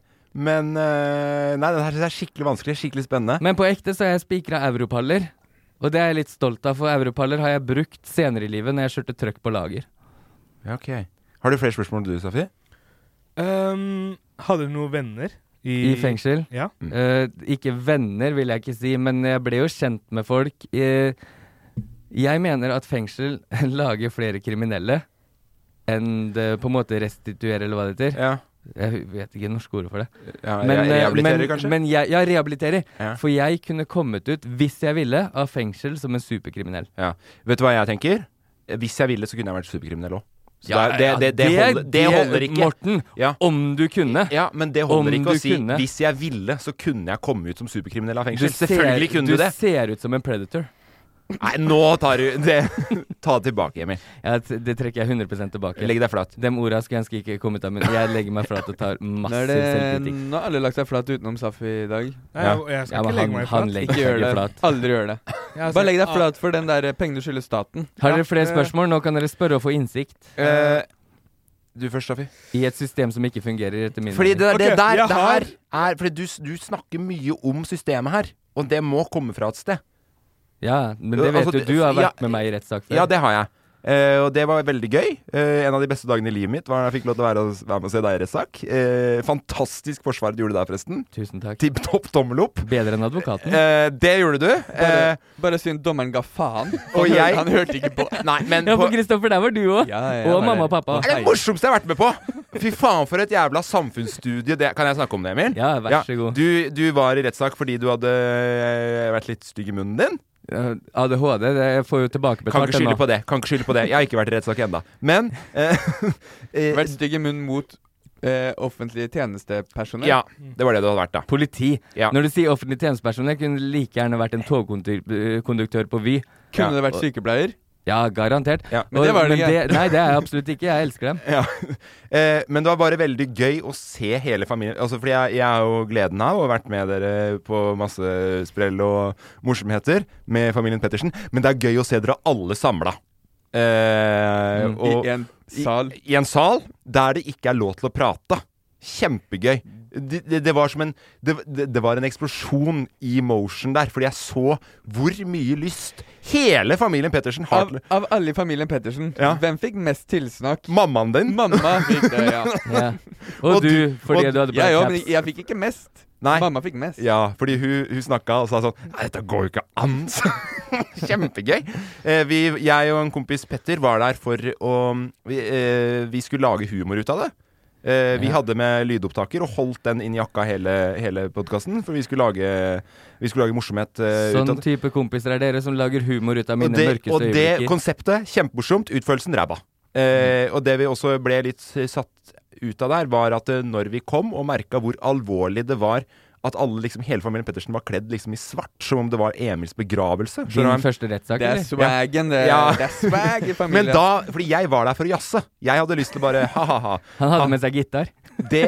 nei, det her er skikkelig vanskelig, skikkelig spennende. Men på ekte så har jeg spikret europaller. Og det er jeg litt stolt av, for europaller har jeg brukt senere i livet når jeg kjørte trøkk på lager. Ja, ok. Har du flere spørsmål du, Safi? Hadde du noen venner i fengsel? Ja. Ikke venner vil jeg ikke si, men jeg ble jo kjent med folk. Jeg mener at fengsel lager flere kriminelle enn det på en måte restituerer, eller hva det heter. Ja. Jeg vet ikke norsk ord for det. Rehabilitere, kanskje? Men rehabilitere. Ja. For jeg kunne kommet ut, hvis jeg ville, av fengsel som en superkriminell. Ja. Vet du hva jeg tenker? Hvis jeg ville, så kunne jeg vært superkriminell også. Det holder ikke. Morten, om du kunne. Ja, men det holder ikke å si hvis jeg ville, så kunne jeg komme ut som superkriminell av fengsel. Selvfølgelig kunne du det. Du ser ut som en predator. Nei, nå tar du det. Ta det tilbake, Emil. Ja, det trekker jeg 100% tilbake. Legg deg flat. De ordene skulle jeg ikke kommet av, men jeg legger meg flat og tar massiv selvkritikk. Nå har alle lagt seg flat utenom Safi i dag. Jeg skal ikke legge meg flat. Han legger seg ikke flat. Aldri gjør det. Bare legg deg flat for den der pengene du skylder staten. Har dere flere spørsmål? Nå kan dere spørre og få innsikt. Du først, Safi. I et system som ikke fungerer etter min fordi det her er fordi du snakker mye om systemet her, og det må komme fra et sted. Ja, men det vet du har vært med meg i rettssak før. Ja, det har jeg. Og det var veldig gøy. En av de beste dagene i livet mitt var da jeg fikk lov til å være med og se deg i rettssak. Fantastisk forsvar du gjorde der, forresten. Tusen takk. Tipp-topp, tommel opp. Bedre enn advokaten. Det gjorde du. Bare synd dommeren ga faen. Og han hørte ikke på. Nei, men ja, for Kristoffer, der var du også. Og mamma og pappa. Det er det morsomste jeg har vært med på. Fy faen, for et jævla samfunnsstudie. Kan jeg snakke om det, Emil? Ja, vær så god. Du var i rettssak fordi du hadde vært litt stygg i munnen din. ADHD, det får jo tilbake betalt. Kan ikke skylde på det. Jeg har ikke vært i rettssak enda. Men vært stygg i munnen mot offentlige tjenestepersonell? Ja, det var det du hadde vært da. Politi. Ja. Når du sier offentlig tjenestepersonell, kunne det like gjerne vært en togkonduktør på Vy. Kunne det vært sykepleier? Ja, garantert. Ja. Men det var det ikke. Nei, det er jeg absolutt ikke. Jeg elsker dem. Ja. Men det var bare veldig gøy å se hele familien. Altså, fordi jeg har jo gleden av å ha vært med dere på masse sprell og morsomheter med familien Pettersen. Men det er gøy å se dere alle samlet. I en sal. I en sal der det ikke er lov til å prate. Kjempegøy. Det var som det var en eksplosjon i motion der, fordi jeg så hvor mye lyst hele familien Pettersen har. Av alle i familien Pettersen, hvem fikk mest tilsnakk? Mammaen din. Mamma fikk det, ja. Og du, fordi du hadde black caps. Men jeg fikk ikke mest. Nei. Mamma fikk mest. Ja, fordi hun snakket og sa sånn nei, dette går jo ikke an. Kjempegøy. Jeg og en kompis Petter var der for å vi skulle lage humor ut av det. Vi hadde med lydopptaker og holdt den inn i jakka hele podcasten, for vi skulle lage morsomhet ut av det. Sånn type kompiser er dere som lager humor ut av mine mørkeste øyeblikker. Og det konseptet, kjempemorsomt, utførelsen ræva. Og det vi også ble litt satt ut av der, var at når vi kom og merket hvor alvorlig det var at alle, liksom, hele familien Pettersen var kledd liksom i svart, som om det var Emils begravelse. Din første rettssak, eller? Det er swaggen, det er swag i familien. Men da, fordi jeg var der for å jasse. Jeg hadde lyst til bare ha-ha-ha. Han hadde med seg gitar. Det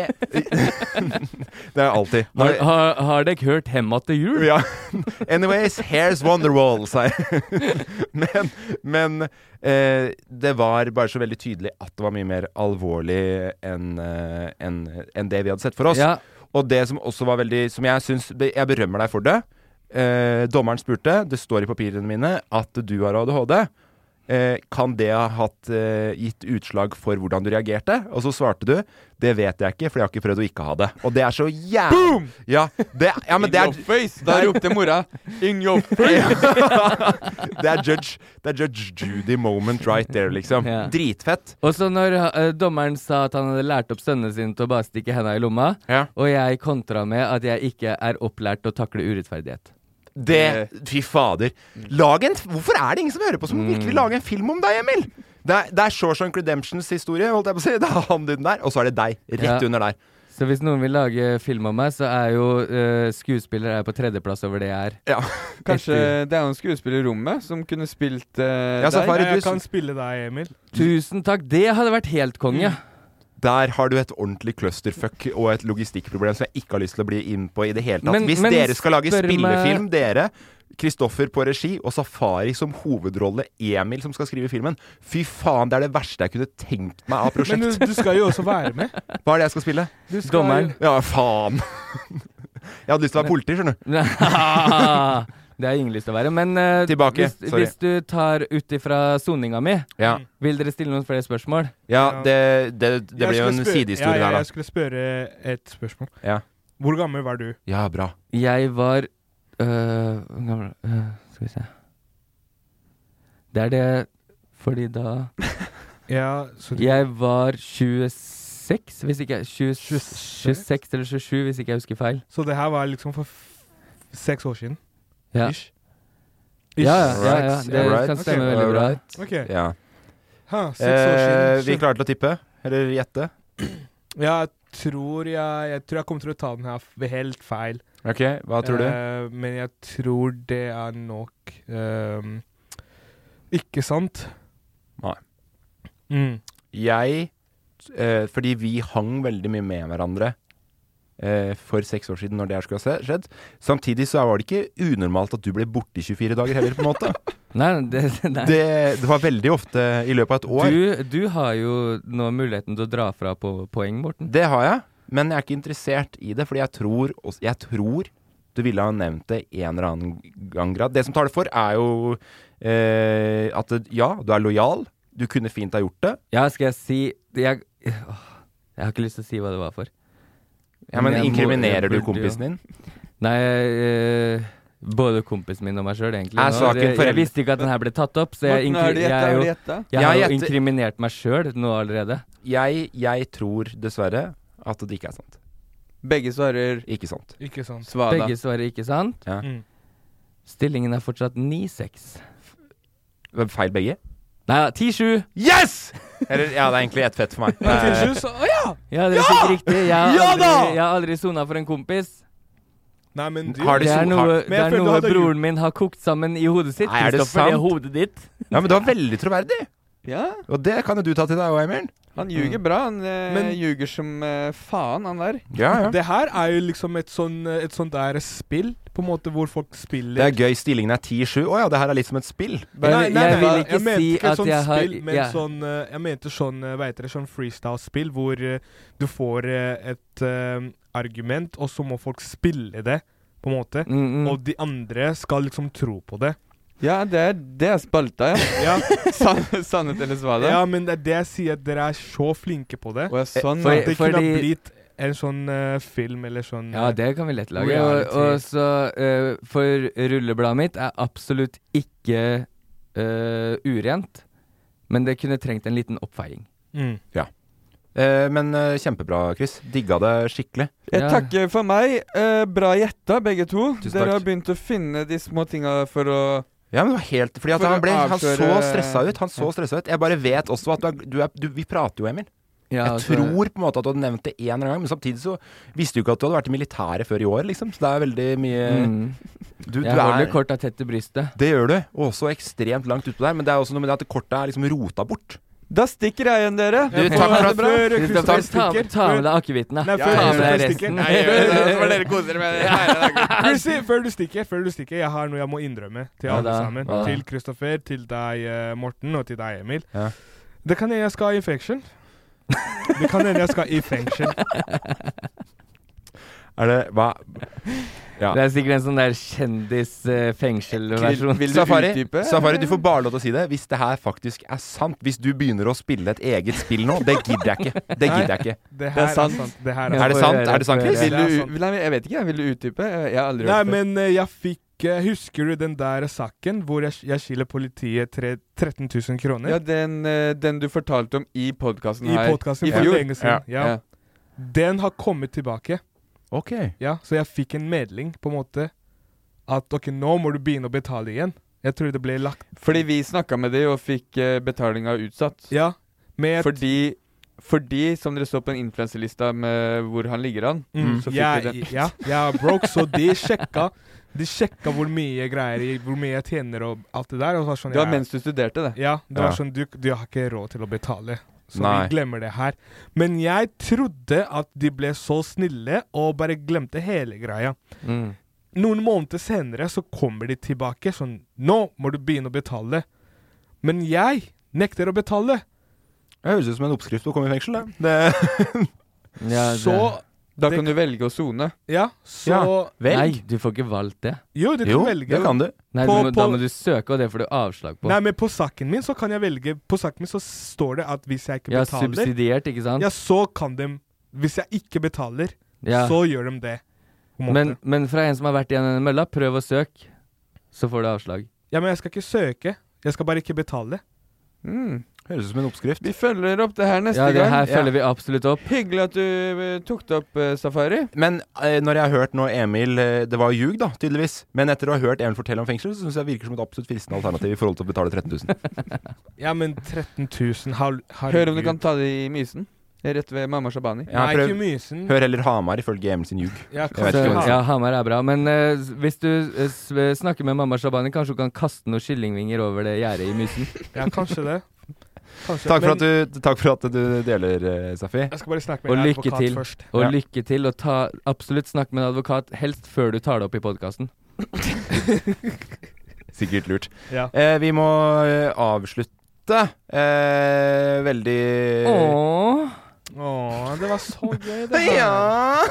er alltid. Har dere hørt Hemma til jul? Ja. Anyways, here's Wonderwall, sa jeg. Men det var bare så veldig tydelig at det var mye mer alvorlig enn det vi hadde sett for oss. Ja. Og det som også var veldig, som jeg synes, jeg berømmer deg for det. Dommeren spurte, det står i papirene mine, at du har ADHD. kan det ha gitt utslag for hvordan du reagerte? Og så svarte du, det vet jeg ikke, for jeg har ikke prøvd å ikke ha det. Og det så jævlig... Boom! Ja, men in your face! Da ropte mora, in your face! det er Judge Judy moment right there, liksom. Ja. Dritfett. Og så når dommeren sa at han hadde lært opp sønnen sin til å bare stikke hendene i lomma, og jeg kontra med at jeg ikke opplært til å takle urettferdighet. Fy fader. Hvorfor det ingen som hører på som virkelig lager en film om deg, Emil? Det Shawshank Redemptions historie, holdt jeg på å si. Det han den der, og så det deg, rett under der. Så hvis noen vil lage film om meg, så jo skuespiller på 3. plass over det jeg Ja. Kanskje det en skuespiller i rommet som kunne spilt deg? Safari, jeg kan spille deg, Emil. Tusen takk, det hadde vært helt konge. Der har du et ordentlig clusterfuck og et logistikkproblem som jeg ikke har lyst til å bli inn på i det hele tatt. Hvis dere skal lage spillefilm, Kristoffer på regi og Safari som hovedrolle, Emil som skal skrive filmen, fy faen, det det verste jeg kunne tenkt meg av prosjekt. Men du skal jo også være med. Hva det jeg skal spille? Dommeren. Ja, faen. Jeg hadde lyst til å være politi, skjønner du. Det har ingen lyst til å være, men hvis du tar ut ifra soninga mi, vil dere stille noen flere spørsmål? Ja, det blir jo en sidehistorie der da. Jeg skulle spørre et spørsmål. Ja. Hvor gammel var du? Ja, bra. Jeg var gammel, skal vi se. Det fordi da jeg var 26, hvis ikke 26 eller 27, hvis ikke jeg husker feil. Så det her var liksom for 6 år siden? Ja. Ish. Ja, det kan stemme veldig bra. Ok. Ja. 6 år siden. Vi klarer til å tippe, eller gjette? Jeg tror jeg kommer til å ta den her helt feil. Ok, hva tror du? Men jeg tror det nok ikke sant. Nei. Fordi vi hang veldig mye med hverandre for 6 år siden når det her skulle ha skjedd. Samtidig så var det ikke unormalt at du ble borte i 24 dager heller, på en måte. Nei. Det var veldig ofte i løpet av et år. Du har jo nå muligheten til å dra fra på poeng, Morten. Det har jeg, men jeg ikke interessert i det, fordi jeg tror du ville ha nevnt det en eller annen gang. Det som tar det for jo at du lojal, du kunne fint ha gjort det. Ja, skal jeg si jeg har ikke lyst til å si hva det var for. Ja, men inkriminerer du kompisen din? Nei, både kompisen min og meg selv egentlig. Jeg visste ikke at den her ble tatt opp, så jeg har jo inkriminert meg selv nå allerede. Jeg tror dessverre at det ikke sant. Begge svarer ikke sant. Ikke sant. Svada. Begge svarer ikke sant. Ja. Stillingen fortsatt 9-6. Feil begge? Nei, 10-7. Yes! Eller, det egentlig ett fett for meg. 10-7, så ja, dere fikk riktig. Jeg har aldri sonet for en kompis. Nei, men det er noe broren min har kokt sammen i hodet sitt. Nei, det sant? Det hodet ditt. Ja, men det var veldig troverdig. Ja. Og det kan jo du ta til deg også, Emil. Han ljuger bra. Han ljuger som faen, han der. Ja. Det her jo liksom et sånt der spill, på en måte, hvor folk spiller. Det gøy, stillingen 10-7. Åja, det her litt som et spill. Nei, jeg vil ikke si at jeg har... Jeg mente sånn freestyle-spill, hvor du får et argument, og så må folk spille det, på en måte. Og de andre skal liksom tro på det. Ja, det spalta, ja. Sannhet eller svada. Ja, men det det jeg sier, at dere så flinke på det. Sånn, det kunne ha blitt en sånn film eller sånn... Ja, det kan vi lett lage. Og så, for rullebladet mitt absolutt ikke urent, men det kunne trengt en liten oppfeiing. Ja. Men kjempebra, Chris. Digga det skikkelig. Jeg takker for meg. Bra gjetta, begge to. Tusen dere takk. har begynt å finne de små tinga for å... Ja, men det var helt... Fordi at han så stressa ut. Jeg bare vet også at vi prater jo, Emil. Ja, jeg tror på en måte at du hadde nevnt det en eller annen gang, men samtidig så visste du ikke at du hadde vært i militæret før i år, liksom. Så det veldig mye... Jeg holder korta tett til brystet. Det gjør du. Og også ekstremt langt utpå der, men det også noe med det at kortet liksom rota bort. Da stikker jeg igjen, dere. Du, takk for at ta med deg akevitten, da. Ta med deg resten. Så var dere koser med Før du stikker, jeg har noe jeg må innrømme til alle sammen. Til Kristoffer, til deg, Morten, og til deg, Emil. Det kan jeg skal i fengsel. Er det, hva? Ja. Det sikkert en sånn der kjendis-fengsel-versjon. Vil du utdype? Safari, du får bare lov til å si det hvis det her faktisk er sant. Hvis du begynner å spille et eget spill nå, det gidder jeg ikke. Det gidder jeg ikke. Det her er sant. Er det sant? Er det sant, Chris? Nei, jeg vet ikke. Vil du utdype? Jeg har aldri Nei, hørt det. men jeg fikk husker du den der saken hvor jeg skylder politiet 13 000 kroner? Ja, den du fortalte om i podcasten her. I podcasten for lenge siden, ja. Den har kommet tilbake. Ok. Ja, så jeg fikk en medling på en måte at ok, nå må du begynne å betale igjen. Jeg tror det ble lagt. Fordi vi snakket med dem og fikk betalinga utsatt. Ja. Fordi, som dere står på en influencerlista med hvor han ligger an, så fikk vi det. Ja, broke, så de sjekka hvor mye greier, hvor mye jeg tjener og alt det der. Og så sånn, det var mens du studerte det? Ja, det var sånn, du har ikke råd til å betale. Så Nei. vi glemmer det her. Men jeg trodde at de ble så snille og bare glemte hele greia. Noen måneder senere så kommer de tilbake sånn, nå må du begynne å betale. Men jeg nekter å betale. Det høres ut som en oppskrift på å komme i fengsel, Da kan du velge å sone. Ja, så Nei, du får ikke valgt det. Jo, du kan velge. Det kan du. Nei, da må du søke, og det får du avslag på. Nei, men på saken min så kan jeg velge. På saken min så står det at hvis jeg ikke betaler... Ja, subsidiert, ikke sant? Ja, så kan de... Hvis jeg ikke betaler, så gjør de det. Men fra en som har vært igjen i mølla, prøv å søke, så får du avslag. Ja, men jeg skal ikke søke. Jeg skal bare ikke betale. Høres ut som en oppskrift. Vi følger opp det her neste gang. Ja, det her følger vi absolutt opp. Hyggelig at du tok det opp, Safari. Men når jeg har hørt nå Emil, det var ljug da, tydeligvis. Men etter å ha hørt Emil fortelle om fengsel, så synes jeg det virker som et absolutt fristende alternativ i forhold til å betale 13 000. Ja, men 13 000 Hør om du kan ta det i Mysen. Rett ved Mamma Shabani. Nei, ikke Mysen. Hør heller Hamar ifølge Emil sin ljug. Ja, Hamar er bra. Men hvis du snakker med Mamma Shabani, kanskje du kan kaste noen kyllingvinger over det gjerdet i Mysen. Ja, kanskje det. Takk for at du deler, Safi. Jeg skal bare snakke med en advokat først. Og lykke til, og absolutt snakk med en advokat, helst før du tar det opp i podcasten. Sikkert lurt. Ja. Vi må avslutte. Veldig... Åh, det var så gøy det her. Ja!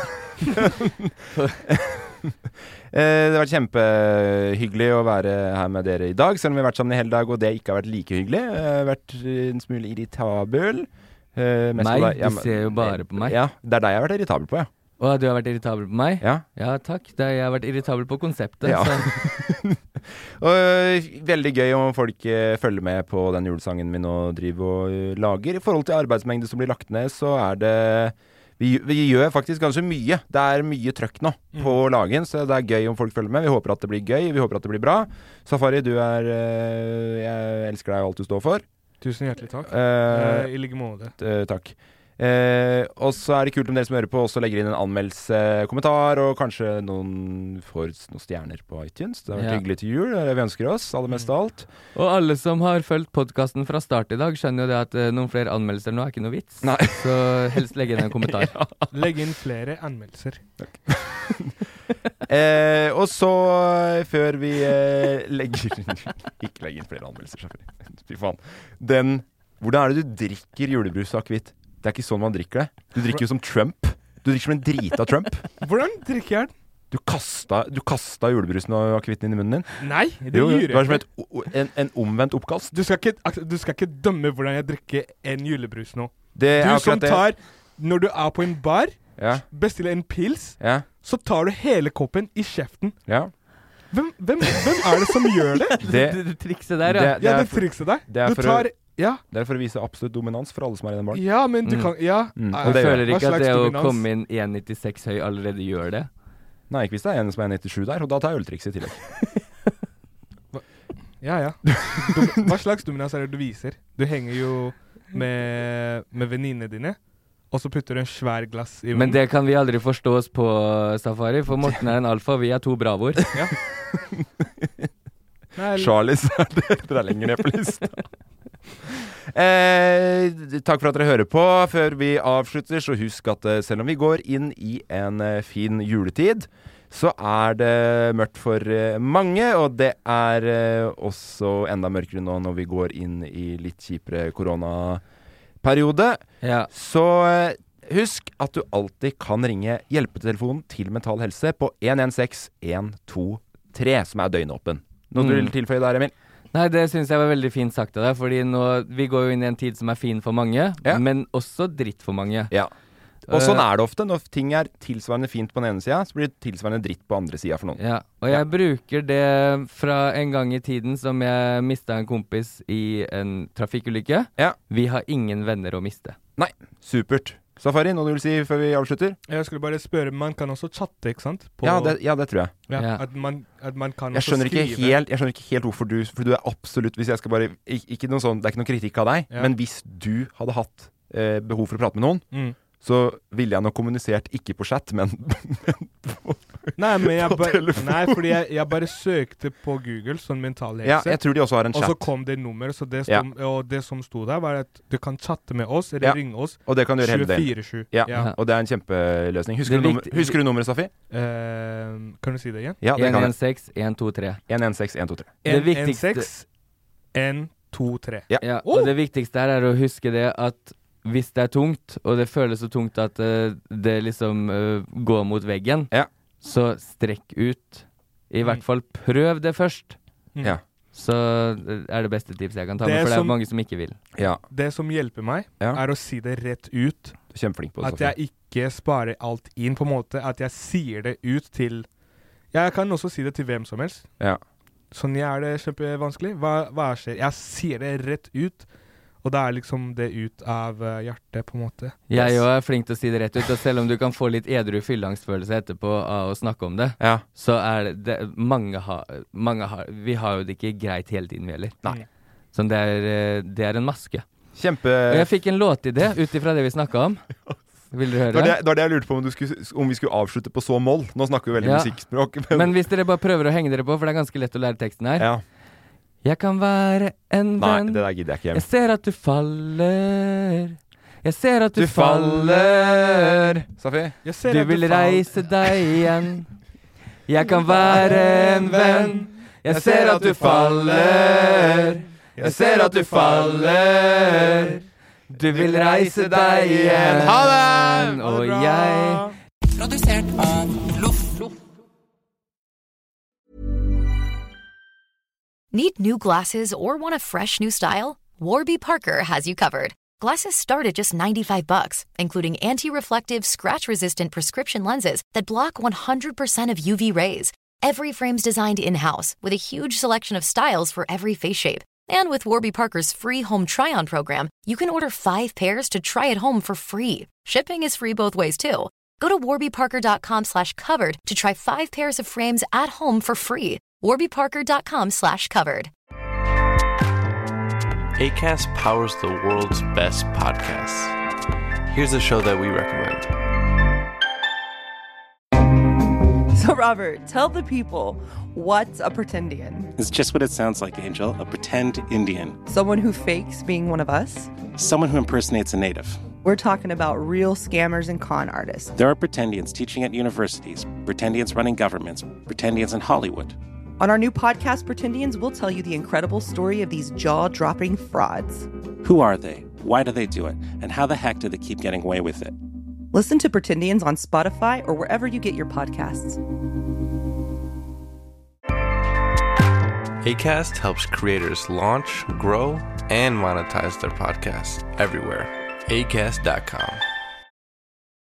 Det har vært kjempehyggelig å være her med dere i dag, selv om vi har vært sammen i hele dag, og det ikke har vært like hyggelig. Jeg har vært en smule irritabel. Du ser jo bare på meg. Ja, det er deg jeg har vært irritabel på, ja. Å, du har vært irritabel på meg? Ja. Ja, takk. Jeg har vært irritabel på konseptet. Ja. Og veldig gøy om folk følger med på den julesangen vi nå driver og lager. I forhold til arbeidsmengde som blir lagt ned, så er det... Vi gjør faktisk ganske mye. Det er mye trøkk nå på lagen, så det er gøy om folk følger med. Vi håper at det blir gøy, vi håper at det blir bra. Safari, du er... jeg elsker deg og alt du står for. Tusen hjertelig takk. I like måte. Takk. Og så er det kult om dere som hører på også legger inn en anmeldelse, kommentar, og kanskje noen får noen stjerner på iTunes. Det har vært hyggelig til jul, det vi ønsker oss, aller mest av alt. Og alle som har fulgt podcasten fra start i dag skjønner jo det at noen flere anmeldelser nå er ikke noe vits. Nei. Så helst legge inn en kommentar. Legg inn flere anmeldelser. Og så før vi legger ikke legge inn flere anmeldelser, selvfølgelig. Fy faen. Hvordan er det du drikker julebrus og akevitt? Det er ikke sånn man drikker det. Du drikker jo som Trump. Du drikker som en drita Trump. Hvordan drikker jeg den? Du kasta julebrusen og akevitten inn i munnen din. Nei, det gjør jeg ikke. Det var som en omvendt oppkast. Du skal ikke dømme hvordan jeg drikker en julebrus nå. Du som tar, når du er på en bar, bestiller en pils, så tar du hele koppen i kjeften. Ja. Hvem er det som gjør det? Det trikset der, ja. Ja, det trikset der. Du tar... Ja. Det er for å vise absolutt dominans for alle som er i den baren. Ja, men du kan... Ja. Jeg føler ikke at det å komme inn 1,96 høy allerede gjør det. Nei, ikke hvis det er en som er 1,97 der, og da tar jeg øltrikset i tillegg. Ja. Hva slags dominans er det du viser? Du henger jo med venninnene dine, og så putter du en svær glass i munnen. Men det kan vi aldri forstå oss på, Safari, for Morten er en alfa, vi er to bravoer. Ja. Charlies dere er lenger ned på lista. Takk for at dere hører på. Før vi avslutter, så husk at selv om vi går inn i en fin juletid, så er det mørkt for mange, og det er også enda mørkere nå når vi går inn i litt kjipere koronaperiode. Ja. Så Husk at du alltid kan ringe hjelpetelefonen til Mental Helse på 116-123, som døgnåpen. Noe du vil tilføye der, Emil? Nei, det synes jeg var veldig fint sagt av deg, fordi vi går jo inn i en tid som fin for mange, men også dritt for mange. Ja. Og sånn det ofte. Når ting tilsvarende fint på den ene siden, så blir det tilsvarende dritt på andre siden for noen. Ja, og jeg bruker det fra en gang i tiden som jeg mistet en kompis i en trafikkulykke. Ja. Vi har ingen venner å miste. Nei, supert. Safari, noe du vil si før vi avslutter? Jeg skulle bare spørre, man kan også chatte, ikke sant? Ja, det tror jeg. Ja. At man kan jeg også skrive. Jeg skjønner ikke helt hvorfor for du absolutt, hvis jeg skal bare, ikke noe sånn, det ikke noe kritikk av deg, men hvis du hadde hatt behov for å prate med noen, så ville jeg nok kommunisert ikke på chat, men på telefon. Nei, fordi jeg bare søkte på Google sånn mental helse. Ja, jeg tror de også har en chat. Og så kom det nummer, så og det som stod der var at du kan chatte med oss, eller ringe oss. Og det kan du gjøre hele delen. 24/7. Ja, og det en kjempeløsning. Husker du nummeret, Safi? Kan du si det igjen? Ja, det kan jeg. 116-123. 116-123. Det viktigste 116-123. Ja, og det viktigste her å huske det at hvis det tungt, og det føles så tungt at det liksom går mot veggen, så strekk ut. I hvert fall prøv det først. Ja. Så det beste tipset jeg kan ta med, for det mange som ikke vil. Ja. Det som hjelper meg, å si det rett ut. Du er kjempeflink på det, At jeg ikke sparer alt inn, på en måte. At jeg sier det ut til... Jeg kan også si det til hvem som helst. Ja. Sånn det kjempevanskelig. Hva skjer? Jeg sier det rett ut. Og det liksom det ut av hjertet, på en måte. Jeg jo flink til å si det rett ut, og selv om du kan få litt edru fylleangstfølelse etterpå av å snakke om det, så det mange har, vi har jo det ikke greit hele tiden vi heller. Nei. Så det en maske. Og jeg fikk en låtidé ut ifra det vi snakket om. Vil dere høre? Det var det jeg lurte på om vi skulle avslutte på så moll. Nå snakker vi veldig musikkspråk. Men hvis dere bare prøver å henge dere på, for det ganske lett å lære teksten her. Ja. Jeg kan være en venn. Nei, det der gidder jeg ikke. Jeg ser at du faller. Jeg ser at du faller. Safi? Du vil reise deg igjen. Jeg kan være en venn. Jeg ser at du faller. Jeg ser at du faller. Du vil reise deg igjen. Ha det! Og jeg Produsert av Loff. Need new glasses or want a fresh new style? Warby Parker has you covered. Glasses start at just $95, including anti-reflective, scratch-resistant prescription lenses that block 100% of UV rays. Every frame's designed in-house with a huge selection of styles for every face shape. And with Warby Parker's free home try-on program, you can order 5 pairs to try at home for free. Shipping is free both ways, too. Go to warbyparker.com/covered to try 5 pairs of frames at home for free. warbyparker.com/covered. Acast powers the world's best podcasts. Here's a show that we recommend. So, Robert, tell the people, what's a pretendian? It's just what it sounds like, Angel. A pretend Indian. Someone who fakes being one of us? Someone who impersonates a native. We're talking about real scammers and con artists. There are pretendians teaching at universities, pretendians running governments, pretendians in Hollywood. On our new podcast, Pretendians, we'll tell you the incredible story of these jaw-dropping frauds. Who are they? Why do they do it? And how the heck do they keep getting away with it? Listen to Pretendians on Spotify or wherever you get your podcasts. Acast helps creators launch, grow, and monetize their podcasts everywhere. Acast.com.